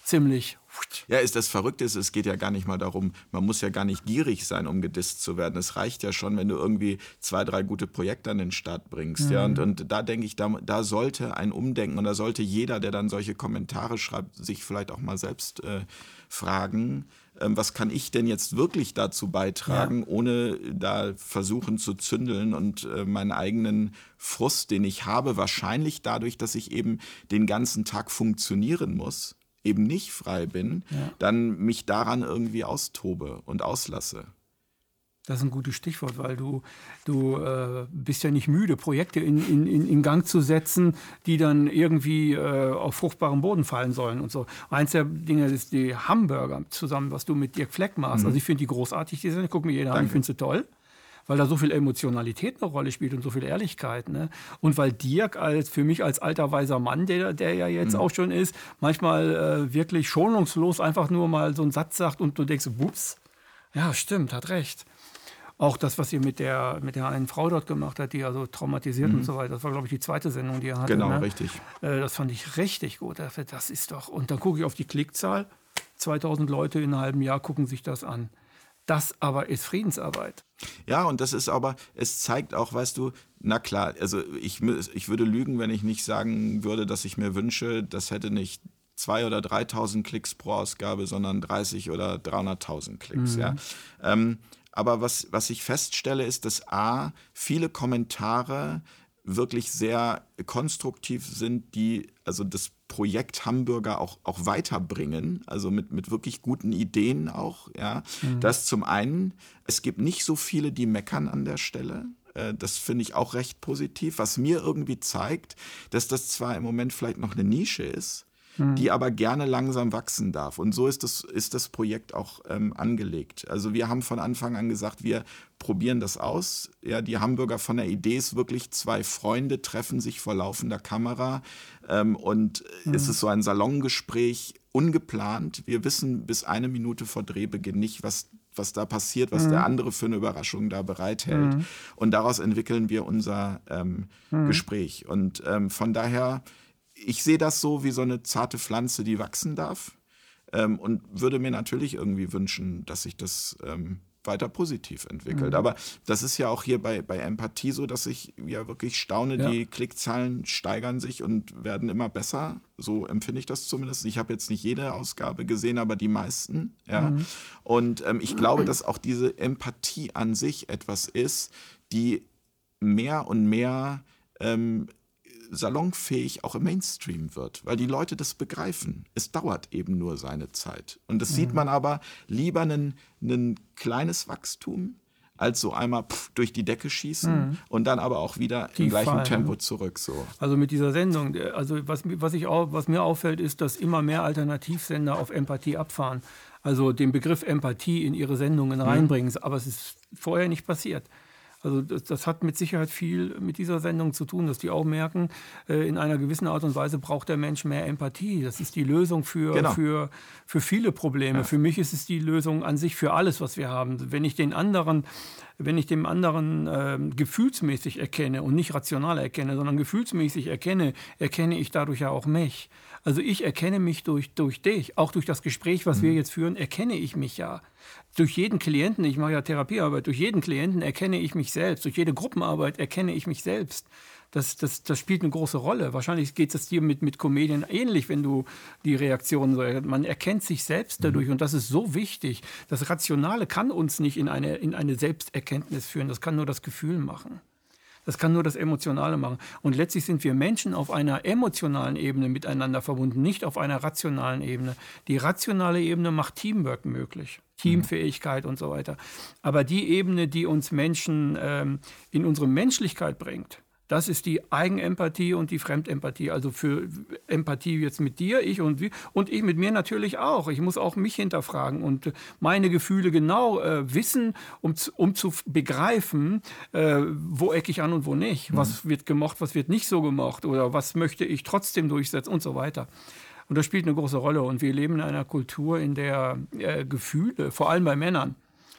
ziemlich. Ja, ist das Verrückte ist, es geht ja gar nicht mal darum, man muss ja gar nicht gierig sein, um gedisst zu werden. Es reicht ja schon, wenn du irgendwie zwei, drei gute Projekte an den Start bringst. Mhm. Ja, und, und da denke ich, da, da sollte ein Umdenken und da sollte jeder, der dann solche Kommentare schreibt, sich vielleicht auch mal selbst äh, fragen, ähm, was kann ich denn jetzt wirklich dazu beitragen, ja. ohne da versuchen zu zündeln und äh, meinen eigenen Frust, den ich habe, wahrscheinlich dadurch, dass ich eben den ganzen Tag funktionieren muss, eben nicht frei bin, ja. dann mich daran irgendwie austobe und auslasse. Das ist ein gutes Stichwort, weil du, du äh, bist ja nicht müde, Projekte in, in, in Gang zu setzen, die dann irgendwie äh, auf fruchtbaren Boden fallen sollen und so. Eins der Dinge ist die Hamburger zusammen, was du mit Dirk Fleck machst. Mhm. Also ich finde die großartig, die sind, ich gucke mir jeder an, ich finde sie toll. Weil da so viel Emotionalität eine Rolle spielt und so viel Ehrlichkeit. Ne? Und weil Dirk als für mich als alter weiser Mann, der, der ja jetzt mhm. auch schon ist, manchmal äh, wirklich schonungslos einfach nur mal so einen Satz sagt und du denkst, ups, ja stimmt, hat recht. Auch das, was ihr mit der, mit der einen Frau dort gemacht hat, die ja so traumatisiert mhm. und so weiter, das war, glaube ich, die zweite Sendung, die er hatte. Genau, ne? richtig. Äh, das fand ich richtig gut. Das ist doch, und dann gucke ich auf die Klickzahl, zweitausend Leute in einem halben Jahr gucken sich das an. Das aber ist Friedensarbeit. Ja, und das ist aber, es zeigt auch, weißt du, na klar, also ich, ich würde lügen, wenn ich nicht sagen würde, dass ich mir wünsche, das hätte nicht zweitausend oder dreitausend Klicks pro Ausgabe, sondern dreißig oder dreihunderttausend Klicks. Mhm. Ja. Ähm, aber was, was ich feststelle, ist, dass A, viele Kommentare wirklich sehr konstruktiv sind, die also das Projekt Hamburger auch, auch weiterbringen, also mit, mit wirklich guten Ideen auch. Ja. Mhm. Das zum einen, es gibt nicht so viele, die meckern an der Stelle. Das finde ich auch recht positiv, was mir irgendwie zeigt, dass das zwar im Moment vielleicht noch eine Nische ist, die aber gerne langsam wachsen darf. Und so ist das, ist das Projekt auch ähm, angelegt. Also wir haben von Anfang an gesagt, wir probieren das aus. Ja, die Hamburger von der Idee ist wirklich, zwei Freunde treffen sich vor laufender Kamera ähm, und mhm. es ist so ein Salongespräch, ungeplant. Wir wissen bis eine Minute vor Drehbeginn nicht, was was da passiert, was mhm. der andere für eine Überraschung da bereithält. Mhm. Und daraus entwickeln wir unser ähm, mhm. Gespräch. Und ähm, von daher, ich sehe das so wie so eine zarte Pflanze, die wachsen darf ähm, und würde mir natürlich irgendwie wünschen, dass sich das ähm, weiter positiv entwickelt. Mhm. Aber das ist ja auch hier bei, bei Empathie so, dass ich ja wirklich staune, ja. die Klickzahlen steigern sich und werden immer besser. So empfinde ich das zumindest. Ich habe jetzt nicht jede Ausgabe gesehen, aber die meisten. Ja. Mhm. Und ähm, ich glaube, dass auch diese Empathie an sich etwas ist, die mehr und mehr ähm, salonfähig auch im Mainstream wird, weil die Leute das begreifen. Es dauert eben nur seine Zeit. Und das mhm. sieht man aber lieber ein, ein kleines Wachstum, als so einmal pff, durch die Decke schießen mhm. und dann aber auch wieder Tief im gleichen fallen. Tempo zurück. So. Also mit dieser Sendung, also was, was, ich auch, was mir auffällt, ist, dass immer mehr Alternativsender auf Empathie abfahren. Also den Begriff Empathie in ihre Sendungen mhm. reinbringen. Aber es ist vorher nicht passiert. Also das, das hat mit Sicherheit viel mit dieser Sendung zu tun, dass die auch merken, äh, in einer gewissen Art und Weise braucht der Mensch mehr Empathie. Das ist die Lösung für, genau. für, für viele Probleme. Ja. Für mich ist es die Lösung an sich für alles, was wir haben. Wenn ich den anderen, wenn ich dem anderen äh, gefühlsmäßig erkenne und nicht rational erkenne, sondern gefühlsmäßig erkenne, erkenne ich dadurch ja auch mich. Also ich erkenne mich durch, durch dich, auch durch das Gespräch, was mhm. wir jetzt führen, erkenne ich mich ja. Durch jeden Klienten, ich mache ja Therapiearbeit, durch jeden Klienten erkenne ich mich selbst. Durch jede Gruppenarbeit erkenne ich mich selbst. Das, das, das spielt eine große Rolle. Wahrscheinlich geht es dir mit, mit Comedien ähnlich, wenn du die Reaktionen so, man erkennt sich selbst dadurch. Mhm. Und das ist so wichtig. Das Rationale kann uns nicht in eine, in eine Selbsterkenntnis führen. Das kann nur das Gefühl machen. Das kann nur das Emotionale machen. Und letztlich sind wir Menschen auf einer emotionalen Ebene miteinander verbunden, nicht auf einer rationalen Ebene. Die rationale Ebene macht Teamwork möglich, Teamfähigkeit und so weiter. Aber die Ebene, die uns Menschen ähm, in unsere Menschlichkeit bringt, das ist die Eigenempathie und die Fremdempathie. Also für Empathie jetzt mit dir, ich und wir und ich mit mir natürlich auch. Ich muss auch mich hinterfragen und meine Gefühle genau äh, wissen, um zu, um zu begreifen, äh, wo ecke ich an und wo nicht. Mhm. Was wird gemocht, was wird nicht so gemocht oder was möchte ich trotzdem durchsetzen und so weiter. Und das spielt eine große Rolle. Und wir leben in einer Kultur, in der äh, Gefühle, vor allem bei Männern,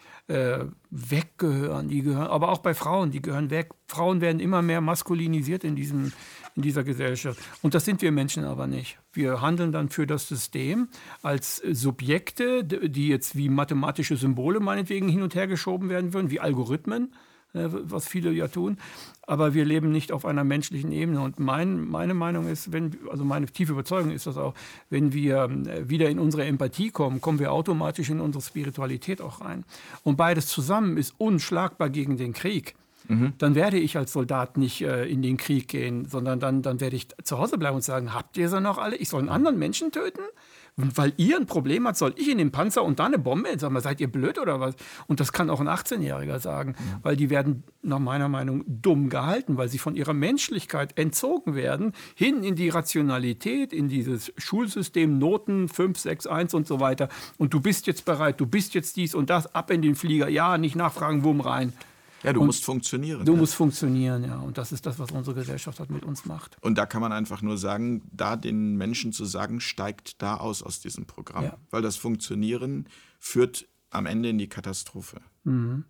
Äh, weggehören, die gehören, aber auch bei Frauen, die gehören weg. Frauen werden immer mehr maskulinisiert in diesem, in dieser Gesellschaft. Und das sind wir Menschen aber nicht. Wir handeln dann für das System als Subjekte, die jetzt wie mathematische Symbole meinetwegen hin und her geschoben werden würden, wie Algorithmen, was viele ja tun. Aber wir leben nicht auf einer menschlichen Ebene. Und mein, meine Meinung ist, wenn, also meine tiefe Überzeugung ist das auch, wenn wir wieder in unsere Empathie kommen, kommen wir automatisch in unsere Spiritualität auch rein. Und beides zusammen ist unschlagbar gegen den Krieg. Mhm. Dann werde ich als Soldat nicht äh, in den Krieg gehen, sondern dann, dann werde ich zu Hause bleiben und sagen, habt ihr sie noch alle? Ich soll einen anderen Menschen töten? Weil ihr ein Problem habt, soll ich in den Panzer und da eine Bombe? Sag mal, seid ihr blöd oder was? Und das kann auch ein achtzehnjähriger sagen, mhm. weil die werden nach meiner Meinung dumm gehalten, weil sie von ihrer Menschlichkeit entzogen werden, hin in die Rationalität, in dieses Schulsystem, Noten fünf, sechs, eins und so weiter. Und du bist jetzt bereit, du bist jetzt dies und das, ab in den Flieger, ja, nicht nachfragen, wumm rein. Ja, du und musst funktionieren. Du ja. musst funktionieren, ja. Und das ist das, was unsere Gesellschaft halt mit uns macht. Und da kann man einfach nur sagen, da den Menschen zu sagen, steigt da aus aus diesem Programm. Ja. Weil das Funktionieren führt am Ende in die Katastrophe. Mhm.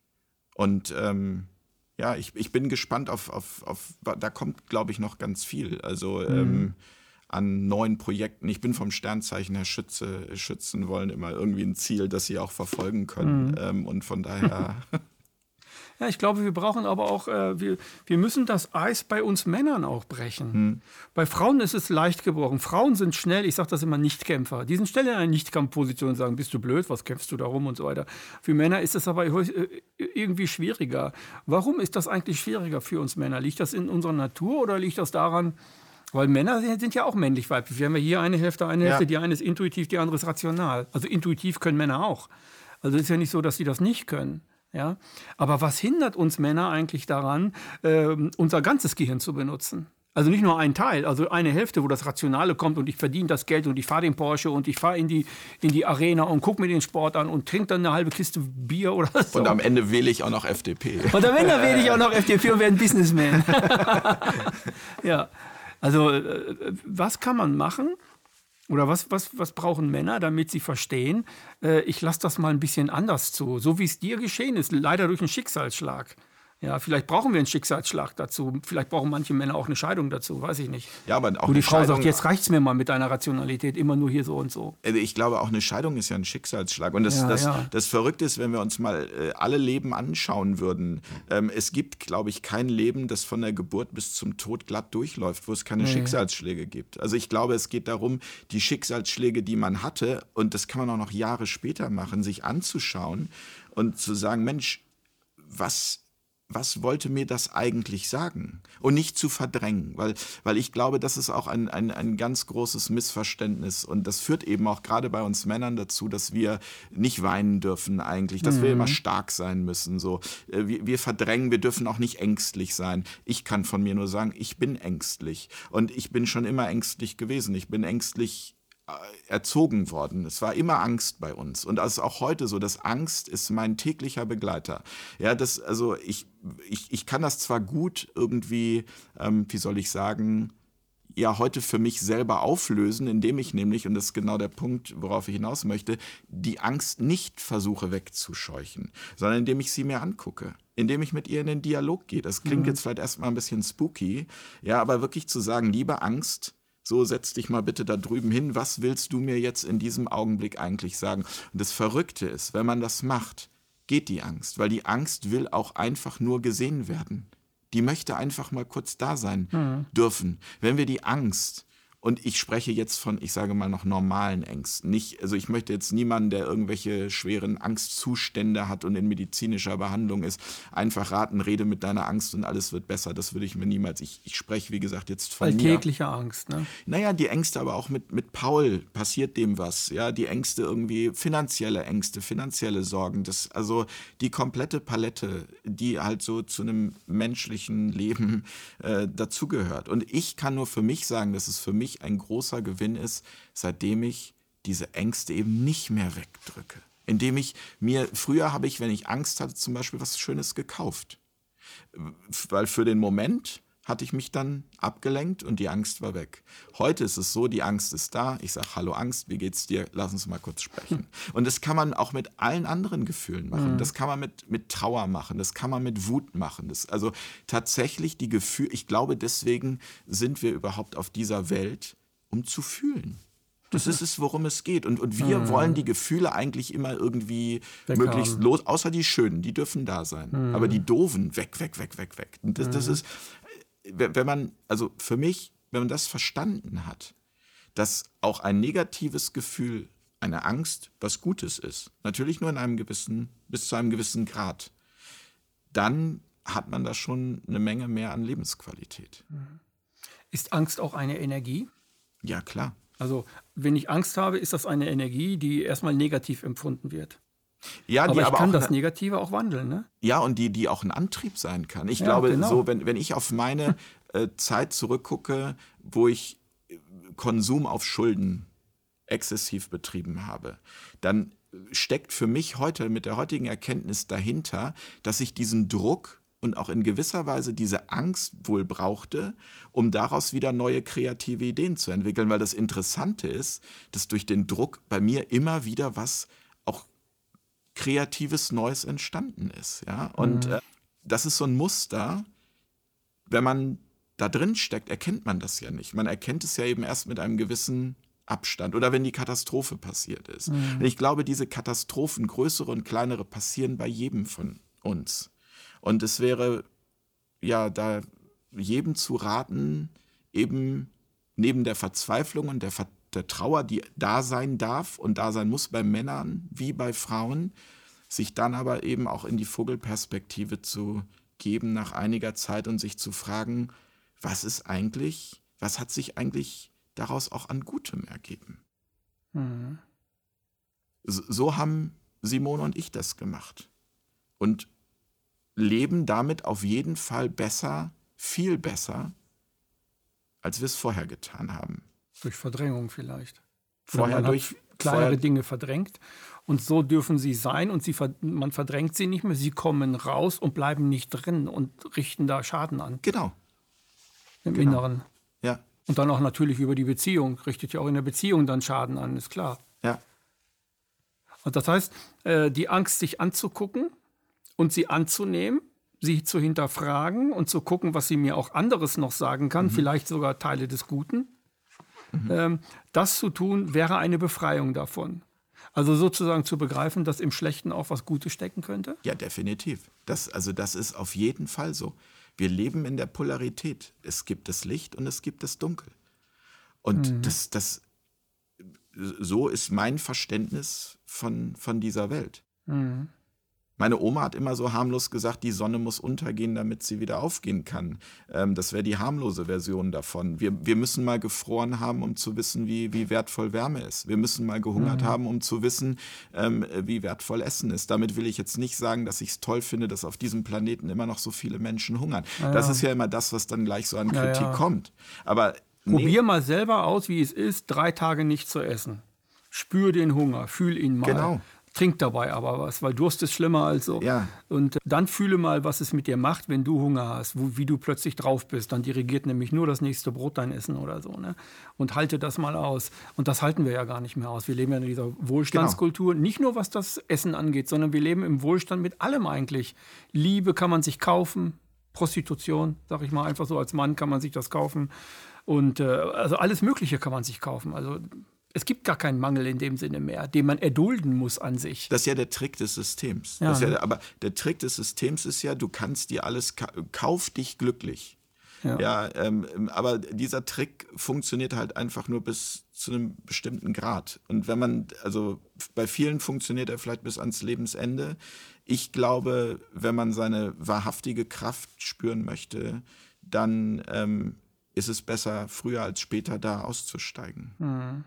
Und ähm, ja, ich, ich bin gespannt auf, auf, auf, da kommt, glaube ich, noch ganz viel. Also mhm. ähm, an neuen Projekten. Ich bin vom Sternzeichen her Schütze. Schützen wollen immer irgendwie ein Ziel, das sie auch verfolgen können. Mhm. Ähm, und von daher... Ja, ich glaube, wir brauchen aber auch, äh, wir, wir müssen das Eis bei uns Männern auch brechen. Hm. Bei Frauen ist es leicht gebrochen. Frauen sind schnell, ich sage das immer, Nichtkämpfer. Die sind schnell in einer Nichtkampfposition und sagen, bist du blöd, was kämpfst du da rum und so weiter. Für Männer ist es aber irgendwie schwieriger. Warum ist das eigentlich schwieriger für uns Männer? Liegt das in unserer Natur oder liegt das daran, weil Männer sind ja auch männlich-weiblich. Wir haben ja hier eine Hälfte, eine Hälfte, ja. Die eine ist intuitiv, die andere ist rational. Also intuitiv können Männer auch. Also es ist ja nicht so, dass sie das nicht können. Ja? Aber was hindert uns Männer eigentlich daran, äh, unser ganzes Gehirn zu benutzen? Also nicht nur ein Teil, also eine Hälfte, wo das Rationale kommt und ich verdiene das Geld und ich fahre den Porsche und ich fahre in die, in die Arena und gucke mir den Sport an und trinke dann eine halbe Kiste Bier oder so. Und am Ende wähle ich auch noch F D P. Und am Ende wähle ich auch noch F D P und werde ein Businessman. Ja, also äh, was kann man machen? Oder was, was, was brauchen Männer, damit sie verstehen, äh, ich lasse das mal ein bisschen anders zu. So wie es dir geschehen ist, leider durch einen Schicksalsschlag. Ja, vielleicht brauchen wir einen Schicksalsschlag dazu. Vielleicht brauchen manche Männer auch eine Scheidung dazu, weiß ich nicht. Ja, aber auch Wo die Frau Scheidung sagt, jetzt reicht's mir mal mit deiner Rationalität, immer nur hier so und so. Ich glaube, auch eine Scheidung ist ja ein Schicksalsschlag. Und das, ja, das, ja. das Verrückte ist, wenn wir uns mal äh, alle Leben anschauen würden. Ähm, es gibt, glaube ich, kein Leben, das von der Geburt bis zum Tod glatt durchläuft, wo es keine nee. Schicksalsschläge gibt. Also ich glaube, es geht darum, die Schicksalsschläge, die man hatte, und das kann man auch noch Jahre später machen, sich anzuschauen und zu sagen, Mensch, was... Was wollte mir das eigentlich sagen? Und nicht zu verdrängen, weil, weil ich glaube, das ist auch ein, ein, ein ganz großes Missverständnis. Und das führt eben auch gerade bei uns Männern dazu, dass wir nicht weinen dürfen eigentlich, dass mhm. wir immer stark sein müssen. So. Wir, wir verdrängen, wir dürfen auch nicht ängstlich sein. Ich kann von mir nur sagen, ich bin ängstlich. Und ich bin schon immer ängstlich gewesen. Ich bin ängstlich erzogen worden. Es war immer Angst bei uns. Und das ist auch heute so, dass Angst ist mein täglicher Begleiter. Ja, das, also ich, ich, ich kann das zwar gut irgendwie, ähm, wie soll ich sagen, ja, heute für mich selber auflösen, indem ich nämlich, und das ist genau der Punkt, worauf ich hinaus möchte, die Angst nicht versuche wegzuscheuchen, sondern indem ich sie mir angucke. Indem ich mit ihr in den Dialog gehe. Das klingt mhm. jetzt vielleicht erstmal ein bisschen spooky, ja, aber wirklich zu sagen, liebe Angst, so, setz dich mal bitte da drüben hin. Was willst du mir jetzt in diesem Augenblick eigentlich sagen? Und das Verrückte ist, wenn man das macht, geht die Angst. Weil die Angst will auch einfach nur gesehen werden. Die möchte einfach mal kurz da sein mhm. dürfen. Wenn wir die Angst, und ich spreche jetzt von, ich sage mal noch normalen Ängsten. Nicht, also ich möchte jetzt niemanden, der irgendwelche schweren Angstzustände hat und in medizinischer Behandlung ist, einfach raten, rede mit deiner Angst und alles wird besser. Das würde ich mir niemals. Ich, ich spreche, wie gesagt, jetzt von alltägliche mir. Angst, ne? Naja, die Ängste, aber auch mit, mit Paul passiert dem was. Ja, die Ängste irgendwie, finanzielle Ängste, finanzielle Sorgen. Das, also die komplette Palette, die halt so zu einem menschlichen Leben äh, dazugehört. Und ich kann nur für mich sagen, dass es für mich ein großer Gewinn ist, seitdem ich diese Ängste eben nicht mehr wegdrücke. Indem ich mir, früher habe ich, wenn ich Angst hatte, zum Beispiel was Schönes gekauft. Weil für den Moment hatte ich mich dann abgelenkt und die Angst war weg. Heute ist es so, die Angst ist da. Ich sage, hallo Angst, wie geht's dir? Lass uns mal kurz sprechen. Und das kann man auch mit allen anderen Gefühlen machen. Das kann man mit, mit Trauer machen, das kann man mit Wut machen. Das, also tatsächlich die Gefühle, ich glaube, deswegen sind wir überhaupt auf dieser Welt, um zu fühlen. Das ist es, worum es geht. Und, und wir mhm. wollen die Gefühle eigentlich immer irgendwie weg möglichst haben. los, außer die schönen, die dürfen da sein. Mhm. Aber die doofen, weg, weg, weg, weg, weg. Und das, mhm. das ist, wenn man, also für mich, wenn man das verstanden hat, dass auch ein negatives Gefühl, eine Angst, was Gutes ist, natürlich nur in einem gewissen, bis zu einem gewissen Grad, dann hat man da schon eine Menge mehr an Lebensqualität. Ist Angst auch eine Energie? Ja, klar. Also, wenn ich Angst habe, ist das eine Energie, die erstmal negativ empfunden wird. Ja, aber die ich aber kann auch das eine, Negative auch wandeln, ne? Ja, und die, die auch ein Antrieb sein kann. Ich ja, glaube, genau. so, wenn, wenn ich auf meine äh, Zeit zurückgucke, wo ich Konsum auf Schulden exzessiv betrieben habe, dann steckt für mich heute mit der heutigen Erkenntnis dahinter, dass ich diesen Druck und auch in gewisser Weise diese Angst wohl brauchte, um daraus wieder neue kreative Ideen zu entwickeln. Weil das Interessante ist, dass durch den Druck bei mir immer wieder was auch Kreatives Neues entstanden ist. Ja? Und mhm. äh, das ist so ein Muster, wenn man da drin steckt, erkennt man das ja nicht. Man erkennt es ja eben erst mit einem gewissen Abstand oder wenn die Katastrophe passiert ist. Mhm. Und ich glaube, diese Katastrophen, größere und kleinere, passieren bei jedem von uns. Und es wäre ja da jedem zu raten, eben neben der Verzweiflung und der, Ver- der Trauer, die da sein darf und da sein muss bei Männern wie bei Frauen, sich dann aber eben auch in die Vogelperspektive zu geben nach einiger Zeit und sich zu fragen, was ist eigentlich, was hat sich eigentlich daraus auch an Gutem ergeben? Mhm. So, so haben Simone und ich das gemacht. Und leben damit auf jeden Fall besser, viel besser, als wir es vorher getan haben. Durch Verdrängung vielleicht. Vorher man durch hat kleinere vorher, Dinge verdrängt und so dürfen sie sein und sie, man verdrängt sie nicht mehr, sie kommen raus und bleiben nicht drin und richten da Schaden an. Genau. Im genau. Inneren. Ja. Und dann auch natürlich über die Beziehung, richtet ja auch in der Beziehung dann Schaden an, ist klar. Ja. Und das heißt, die Angst, sich anzugucken, und sie anzunehmen, sie zu hinterfragen und zu gucken, was sie mir auch anderes noch sagen kann, mhm. vielleicht sogar Teile des Guten. Mhm. Ähm, das zu tun, wäre eine Befreiung davon. Also sozusagen zu begreifen, dass im Schlechten auch was Gutes stecken könnte? Ja, definitiv. Das, also das ist auf jeden Fall so. Wir leben in der Polarität. Es gibt das Licht und es gibt das Dunkel. Und mhm. das, das, so ist mein Verständnis von, von dieser Welt. Mhm. Meine Oma hat immer so harmlos gesagt, die Sonne muss untergehen, damit sie wieder aufgehen kann. Ähm, das wäre die harmlose Version davon. Wir, wir müssen mal gefroren haben, um zu wissen, wie, wie wertvoll Wärme ist. Wir müssen mal gehungert mhm. haben, um zu wissen, ähm, wie wertvoll Essen ist. Damit will ich jetzt nicht sagen, dass ich es toll finde, dass auf diesem Planeten immer noch so viele Menschen hungern. Ja, das ist ja immer das, was dann gleich so an Kritik ja, ja. kommt. Aber probier nee. mal selber aus, wie es ist, drei Tage nicht zu essen. Spür den Hunger, fühl ihn mal. Genau. Trink dabei aber was, weil Durst ist schlimmer als so. Ja. Und dann fühle mal, was es mit dir macht, wenn du Hunger hast, wo, wie du plötzlich drauf bist. Dann dirigiert nämlich nur das nächste Brot dein Essen oder so. Ne? Und halte das mal aus. Und das halten wir ja gar nicht mehr aus. Wir leben ja in dieser Wohlstandskultur. Genau. Nicht nur, was das Essen angeht, sondern wir leben im Wohlstand mit allem eigentlich. Liebe kann man sich kaufen. Prostitution, sag ich mal, einfach so als Mann kann man sich das kaufen. Und äh, also alles Mögliche kann man sich kaufen. Also es gibt gar keinen Mangel in dem Sinne mehr, den man erdulden muss an sich. Das ist ja der Trick des Systems. Ja, das ist ne? ja, aber der Trick des Systems ist ja, du kannst dir alles, kauf dich glücklich. Ja. Ja, ähm, aber dieser Trick funktioniert halt einfach nur bis zu einem bestimmten Grad. Und wenn man, also bei vielen funktioniert er vielleicht bis ans Lebensende. Ich glaube, wenn man seine wahrhaftige Kraft spüren möchte, dann ähm, ist es besser, früher als später da auszusteigen. Mhm.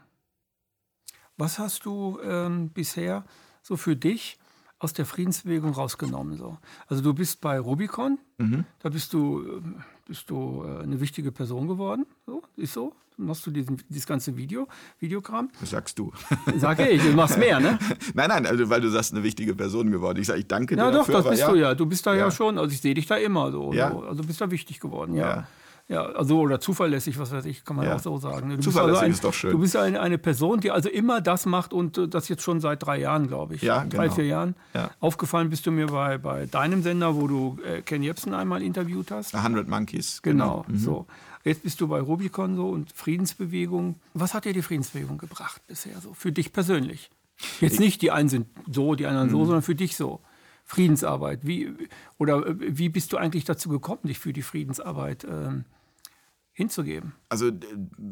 Was hast du ähm, bisher so für dich aus der Friedensbewegung rausgenommen? So? Also du bist bei Rubicon, mhm. da bist du, bist du äh, eine wichtige Person geworden, so, ist so? Machst du diesen, dieses ganze Video, Videokram? Das sagst du. Sag ich, du machst mehr, ne? Nein, nein, also weil du sagst, eine wichtige Person geworden. Ich sage, ich danke dir ja, dafür. Ja doch, das bist ja, du ja. Du bist da ja, ja schon, also ich sehe dich da immer so. Ja. so. Also du bist da wichtig geworden, ja. ja. Ja, also oder zuverlässig, was weiß ich, kann man Ja. auch so sagen. Du Zuverlässig bist also ein, ist doch schön. Du bist eine, eine Person, die also immer das macht und äh, das jetzt schon seit drei Jahren, glaube ich. Ja, Drei, genau. vier Jahren. Ja. Aufgefallen bist du mir bei, bei deinem Sender, wo du äh, Ken Jebsen einmal interviewt hast. hundert Monkeys. Genau, Mhm. so. Jetzt bist du bei Rubicon so und Friedensbewegung. Was hat dir die Friedensbewegung gebracht bisher so, für dich persönlich? Jetzt nicht die einen sind so, die anderen so, sondern für dich so. Friedensarbeit. Wie, oder äh, wie bist du eigentlich dazu gekommen, dich für die Friedensarbeit ähm, hinzugeben? Also d-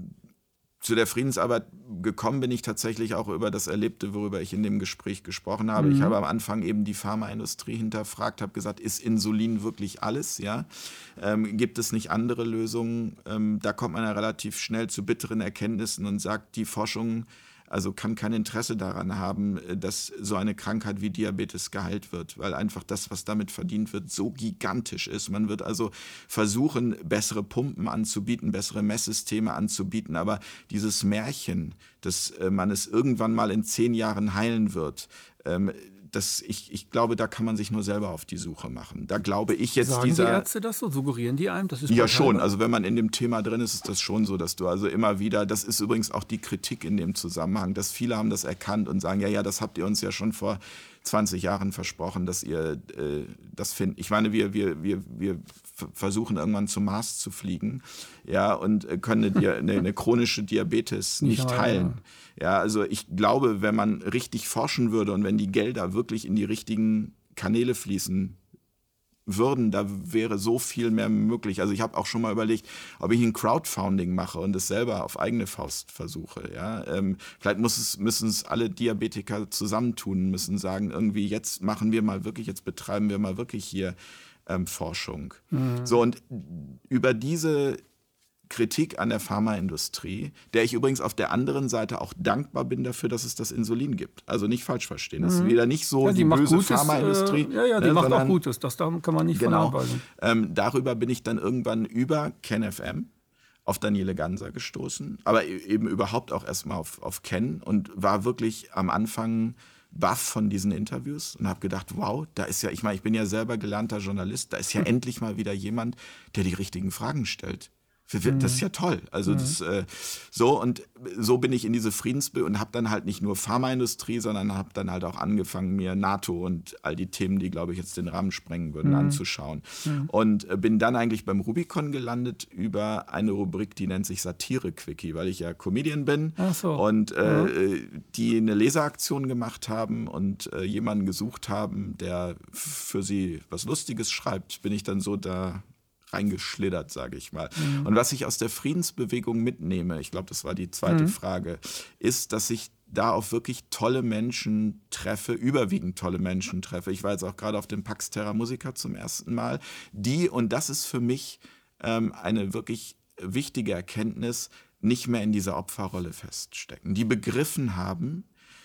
zu der Friedensarbeit gekommen bin ich tatsächlich auch über das Erlebte, worüber ich in dem Gespräch gesprochen habe. Mhm. Ich habe am Anfang eben die Pharmaindustrie hinterfragt, habe gesagt, ist Insulin wirklich alles? Ja? Ähm, gibt es nicht andere Lösungen? Ähm, da kommt man ja relativ schnell zu bitteren Erkenntnissen und sagt, die Forschung also kann kein Interesse daran haben, dass so eine Krankheit wie Diabetes geheilt wird, weil einfach das, was damit verdient wird, so gigantisch ist. Man wird also versuchen, bessere Pumpen anzubieten, bessere Messsysteme anzubieten, aber dieses Märchen, dass äh, man es irgendwann mal in zehn Jahren heilen wird, ähm, das, ich, ich glaube, da kann man sich nur selber auf die Suche machen. Da glaube ich jetzt Sagen dieser... die Ärzte das so? Suggerieren die einem? Das ist Ja, parteibar? schon. Also wenn man in dem Thema drin ist, ist das schon so, dass du also immer wieder, das ist übrigens auch die Kritik in dem Zusammenhang, dass viele haben das erkannt und sagen, ja, ja, das habt ihr uns ja schon vor zwanzig Jahren versprochen, dass ihr äh, das findet. Ich meine, wir, wir, wir, wir f- versuchen irgendwann zum Mars zu fliegen, ja, und äh, können eine, Dia- eine, eine chronische Diabetes nicht Ja, heilen. Ja, also ich glaube, wenn man richtig forschen würde und wenn die Gelder wirklich in die richtigen Kanäle fließen würden, da wäre so viel mehr möglich. Also ich habe auch schon mal überlegt, ob ich ein Crowdfunding mache und es selber auf eigene Faust versuche. Ja? Ähm, vielleicht muss es, müssen es alle Diabetiker zusammentun, müssen sagen, irgendwie jetzt machen wir mal wirklich, jetzt betreiben wir mal wirklich hier ähm, Forschung. Mhm. So, und über diese Kritik an der Pharmaindustrie, der ich übrigens auf der anderen Seite auch dankbar bin dafür, dass es das Insulin gibt. Also nicht falsch verstehen. Das ist wieder nicht so Ja, die die macht böse Gutes, Pharmaindustrie. Äh, ja, ja, die ne, macht auch sondern- Gutes. Das da kann man nicht Genau. von abweisen. Ähm, darüber bin ich dann irgendwann über Ken F M auf Daniele Ganser gestoßen, aber e- eben überhaupt auch erstmal auf, auf Ken und war wirklich am Anfang baff von diesen Interviews und habe gedacht, wow, da ist ja, ich meine, ich bin ja selber gelernter Journalist, da ist ja endlich mal wieder jemand, der die richtigen Fragen stellt. Das ist ja toll. Also das, äh, so und so bin ich in diese Friedensbe und habe dann halt nicht nur Pharmaindustrie, sondern habe dann halt auch angefangen, mir NATO und all die Themen, die, glaube ich, jetzt den Rahmen sprengen würden, Mhm. anzuschauen. Mhm. Und äh, bin dann eigentlich beim Rubicon gelandet über eine Rubrik, die nennt sich Satire-Quickie, weil ich ja Comedian bin. Ach so. Und äh, Ja. die eine Leseraktion gemacht haben und äh, jemanden gesucht haben, der für sie was Lustiges schreibt, bin ich dann so da reingeschlittert, sage ich mal. Mhm. Und was ich aus der Friedensbewegung mitnehme, ich glaube, das war die zweite mhm. Frage, ist, dass ich da auf wirklich tolle Menschen treffe, überwiegend tolle Menschen treffe. Ich war jetzt auch gerade auf dem Pax Terra Musica zum ersten Mal. Die, und das ist für mich ähm, eine wirklich wichtige Erkenntnis, nicht mehr in dieser Opferrolle feststecken. Die begriffen haben,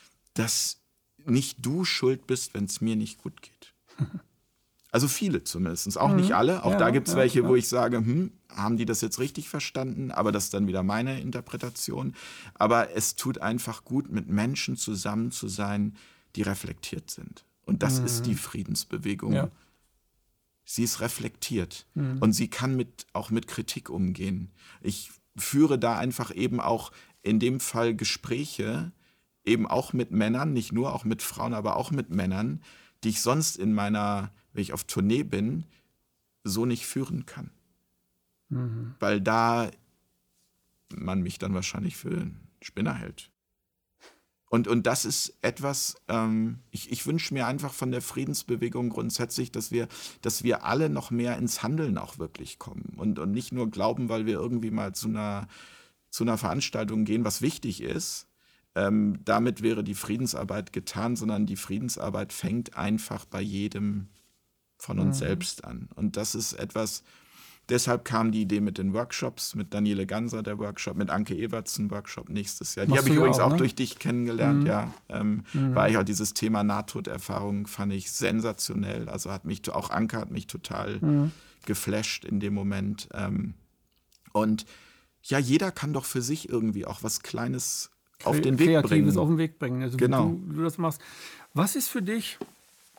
dass nicht du schuld bist, wenn es mir nicht gut geht. Also viele zumindest, auch mhm. nicht alle. Auch ja, da gibt es ja, welche, ja. wo ich sage, hm, haben die das jetzt richtig verstanden? Aber das ist dann wieder meine Interpretation. Aber es tut einfach gut, mit Menschen zusammen zu sein, die reflektiert sind. Und das mhm. ist die Friedensbewegung. Ja. Sie ist reflektiert mhm. und sie kann mit, auch mit Kritik umgehen. Ich führe da einfach eben auch in dem Fall Gespräche, eben auch mit Männern, nicht nur auch mit Frauen, aber auch mit Männern, die ich sonst in meiner, wenn ich auf Tournee bin, so nicht führen kann. Mhm. Weil da man mich dann wahrscheinlich für einen Spinner hält. Und, und das ist etwas, ähm, ich, ich wünsche mir einfach von der Friedensbewegung grundsätzlich, dass wir, dass wir alle noch mehr ins Handeln auch wirklich kommen. Und, und nicht nur glauben, weil wir irgendwie mal zu einer, zu einer Veranstaltung gehen, was wichtig ist, Ähm, damit wäre die Friedensarbeit getan, sondern die Friedensarbeit fängt einfach bei jedem von uns mhm. selbst an. Und das ist etwas, deshalb kam die Idee mit den Workshops, mit Daniele Ganser der Workshop, mit Anke Everts ein Workshop nächstes Jahr. Die habe ich übrigens auch, auch ne? durch dich kennengelernt, mhm. ja. Ähm, mhm. War ich auch dieses Thema Nahtoderfahrung, fand ich sensationell. Also hat mich, auch Anke hat mich total mhm. geflasht in dem Moment. Ähm, und ja, jeder kann doch für sich irgendwie auch was Kleines auf den Weg Kreatives bringen. auf den Weg bringen, also genau. wie du, du das machst. Was ist für dich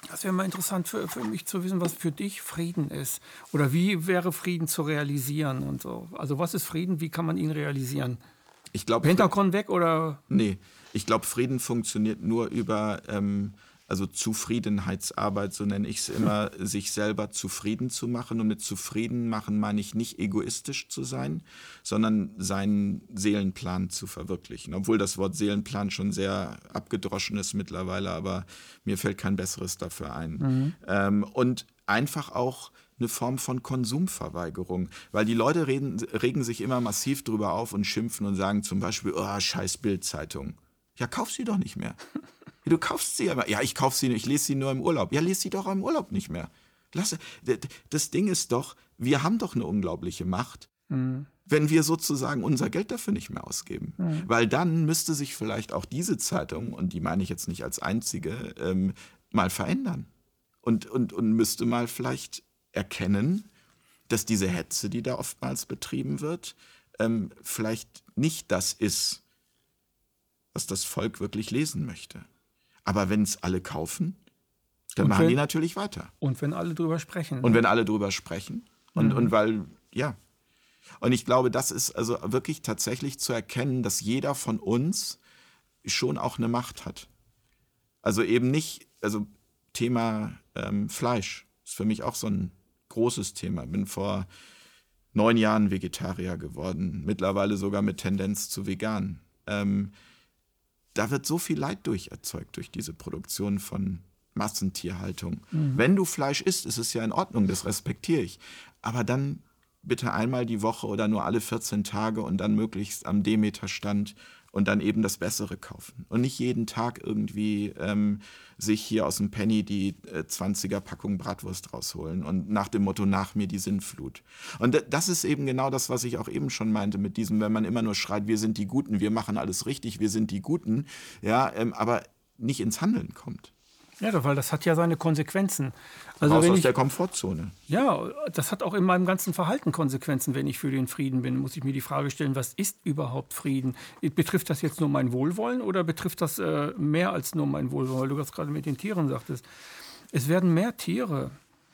Das wäre mal interessant für, für mich zu wissen, was für dich Frieden ist. Oder wie wäre Frieden zu realisieren und so. Also was ist Frieden, wie kann man ihn realisieren? Ich glaub, Pentagon weg oder? Nee, ich glaube, Frieden funktioniert nur über ähm, also Zufriedenheitsarbeit, so nenne ich es immer, sich selber zufrieden zu machen. Und mit zufrieden machen meine ich nicht egoistisch zu sein, sondern seinen Seelenplan zu verwirklichen. Obwohl das Wort Seelenplan schon sehr abgedroschen ist mittlerweile, aber mir fällt kein besseres dafür ein. Mhm. Ähm, und einfach auch eine Form von Konsumverweigerung. Weil die Leute reden, regen sich immer massiv drüber auf und schimpfen und sagen zum Beispiel, oh, scheiß Bild-Zeitung. Ja, kauf sie doch nicht mehr. Du kaufst sie aber. Ja, ich kauf sie, ich lese sie nur im Urlaub. Ja, lese sie doch im Urlaub nicht mehr. Lass, das Ding ist doch, wir haben doch eine unglaubliche Macht, mhm. wenn wir sozusagen unser Geld dafür nicht mehr ausgeben. Mhm. Weil dann müsste sich vielleicht auch diese Zeitung, und die meine ich jetzt nicht als einzige, ähm, mal verändern. Und, und, und müsste mal vielleicht erkennen, dass diese Hetze, die da oftmals betrieben wird, ähm, vielleicht nicht das ist, was das Volk wirklich lesen möchte. Aber wenn es alle kaufen, dann und machen wenn, die natürlich weiter. Und wenn alle drüber sprechen. Und ne? wenn alle drüber sprechen. Und, mhm. und weil, ja. Und ich glaube, das ist also wirklich tatsächlich zu erkennen, dass jeder von uns schon auch eine Macht hat. Also eben nicht, also Thema ähm, Fleisch ist für mich auch so ein großes Thema. Bin vor neun Jahren Vegetarier geworden, mittlerweile sogar mit Tendenz zu vegan. Ähm, Da wird so viel Leid durch erzeugt, durch diese Produktion von Massentierhaltung. Mhm. Wenn du Fleisch isst, ist es ja in Ordnung, das respektiere ich. Aber dann bitte einmal die Woche oder nur alle vierzehn Tage und dann möglichst am Demeter-Stand und dann eben das Bessere kaufen. Und nicht jeden Tag irgendwie ähm, sich hier aus dem Penny die äh, zwanziger-Packung Bratwurst rausholen und nach dem Motto, nach mir die Sintflut. Und d- das ist eben genau das, was ich auch eben schon meinte mit diesem, wenn man immer nur schreit, wir sind die Guten, wir machen alles richtig, wir sind die Guten, ja, ähm, aber nicht ins Handeln kommt. Ja, weil das hat ja seine Konsequenzen. Also Raus wenn aus ich, der Komfortzone. Ja, das hat auch in meinem ganzen Verhalten Konsequenzen. Wenn ich für den Frieden bin, muss ich mir die Frage stellen, was ist überhaupt Frieden? Betrifft das jetzt nur mein Wohlwollen oder betrifft das äh, mehr als nur mein Wohlwollen? Weil du das gerade mit den Tieren sagtest. Es werden mehr Tiere,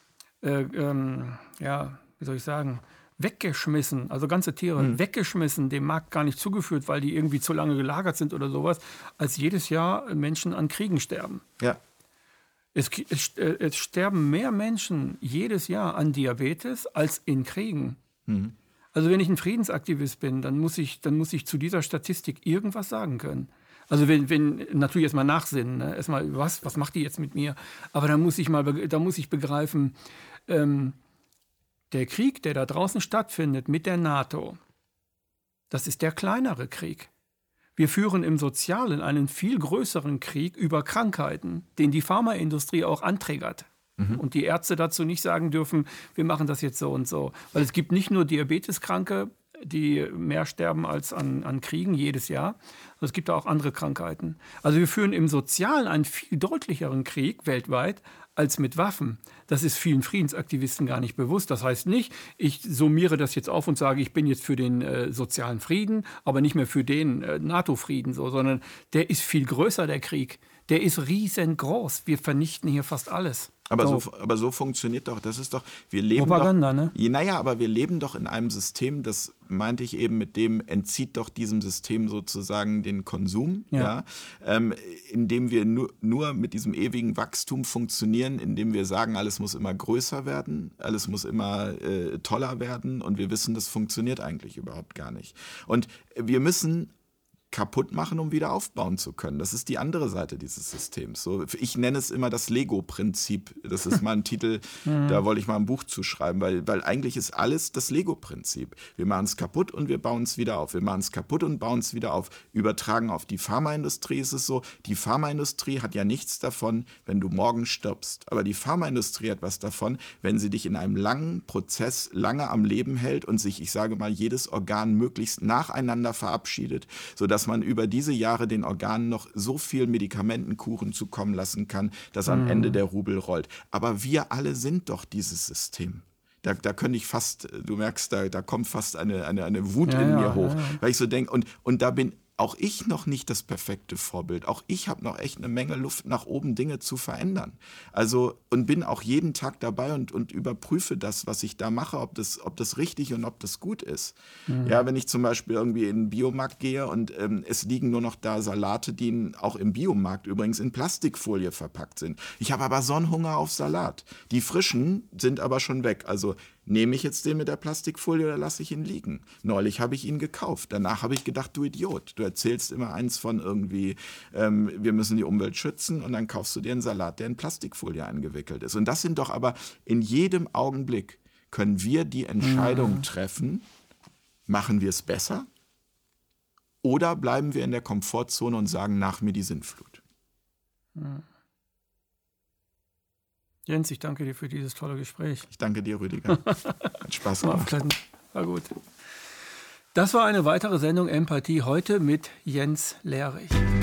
äh, ähm, ja, wie soll ich sagen, weggeschmissen, also ganze Tiere mhm. weggeschmissen, dem Markt gar nicht zugeführt, weil die irgendwie zu lange gelagert sind oder sowas, als jedes Jahr Menschen an Kriegen sterben. Ja. Es, es, es sterben mehr Menschen jedes Jahr an Diabetes als in Kriegen. Mhm. Also wenn ich ein Friedensaktivist bin, dann muss ich, dann muss ich zu dieser Statistik irgendwas sagen können. Also wenn, wenn natürlich erstmal nachsinnen, ne? erstmal was, was macht die jetzt mit mir? Aber dann muss ich mal, da muss ich begreifen, ähm, der Krieg, der da draußen stattfindet mit der NATO, das ist der kleinere Krieg. Wir führen im Sozialen einen viel größeren Krieg über Krankheiten, den die Pharmaindustrie auch anträgert. Mhm. Und die Ärzte dazu nicht sagen dürfen, wir machen das jetzt so und so. Weil es gibt nicht nur Diabeteskranke, die mehr sterben als an, an Kriegen jedes Jahr. Es gibt auch andere Krankheiten. Also wir führen im Sozialen einen viel deutlicheren Krieg weltweit als mit Waffen. Das ist vielen Friedensaktivisten gar nicht bewusst. Das heißt nicht, ich summiere das jetzt auf und sage, ich bin jetzt für den äh, sozialen Frieden, aber nicht mehr für den äh, NATO-Frieden, so, sondern der ist viel größer, der Krieg. Der ist riesengroß. Wir vernichten hier fast alles. Aber so. so, aber so funktioniert doch, das ist doch, wir leben Propaganda, doch, ne? Naja, aber wir leben doch in einem System, das meinte ich eben, mit dem entzieht doch diesem System sozusagen den Konsum, ja, ja ähm, indem wir nur, nur mit diesem ewigen Wachstum funktionieren, indem wir sagen, alles muss immer größer werden, alles muss immer äh, toller werden und wir wissen, das funktioniert eigentlich überhaupt gar nicht. Und wir müssen kaputt machen, um wieder aufbauen zu können. Das ist die andere Seite dieses Systems. So, ich nenne es immer das Lego-Prinzip. Das ist mal ein Titel, da wollte ich mal ein Buch zuschreiben, weil, weil eigentlich ist alles das Lego-Prinzip. Wir machen es kaputt und wir bauen es wieder auf. Wir machen es kaputt und bauen es wieder auf. Übertragen auf die Pharmaindustrie ist es so, die Pharmaindustrie hat ja nichts davon, wenn du morgen stirbst. Aber die Pharmaindustrie hat was davon, wenn sie dich in einem langen Prozess lange am Leben hält und sich, ich sage mal, jedes Organ möglichst nacheinander verabschiedet, sodass dass man über diese Jahre den Organen noch so viel Medikamentenkuchen zukommen lassen kann, dass am mhm. Ende der Rubel rollt. Aber wir alle sind doch dieses System. Da, da könnte ich fast, du merkst, da, da kommt fast eine, eine, eine Wut ja, in ja, mir hoch, ja, ja. weil ich so denke, und, und da bin auch ich noch nicht das perfekte Vorbild. Auch ich habe noch echt eine Menge Luft nach oben, Dinge zu verändern. Also und bin auch jeden Tag dabei und, und überprüfe das, was ich da mache, ob das, ob das richtig und ob das gut ist. Mhm. Ja, wenn ich zum Beispiel irgendwie in den Biomarkt gehe und ähm, es liegen nur noch da Salate, die auch im Biomarkt übrigens in Plastikfolie verpackt sind. Ich habe aber so einen Hunger auf Salat. Die frischen sind aber schon weg. Also nehme ich jetzt den mit der Plastikfolie oder lasse ich ihn liegen? Neulich habe ich ihn gekauft. Danach habe ich gedacht, du Idiot, du erzählst immer eins von irgendwie, ähm, wir müssen die Umwelt schützen und dann kaufst du dir einen Salat, der in Plastikfolie eingewickelt ist. Und das sind doch aber in jedem Augenblick können wir die Entscheidung mhm. treffen, machen wir es besser oder bleiben wir in der Komfortzone und sagen, nach mir die Sintflut. Mhm. Jens, ich danke dir für dieses tolle Gespräch. Ich danke dir, Rüdiger. Hat Spaß gemacht. War gut. Das war eine weitere Sendung Empathie heute mit Jens Lehrich.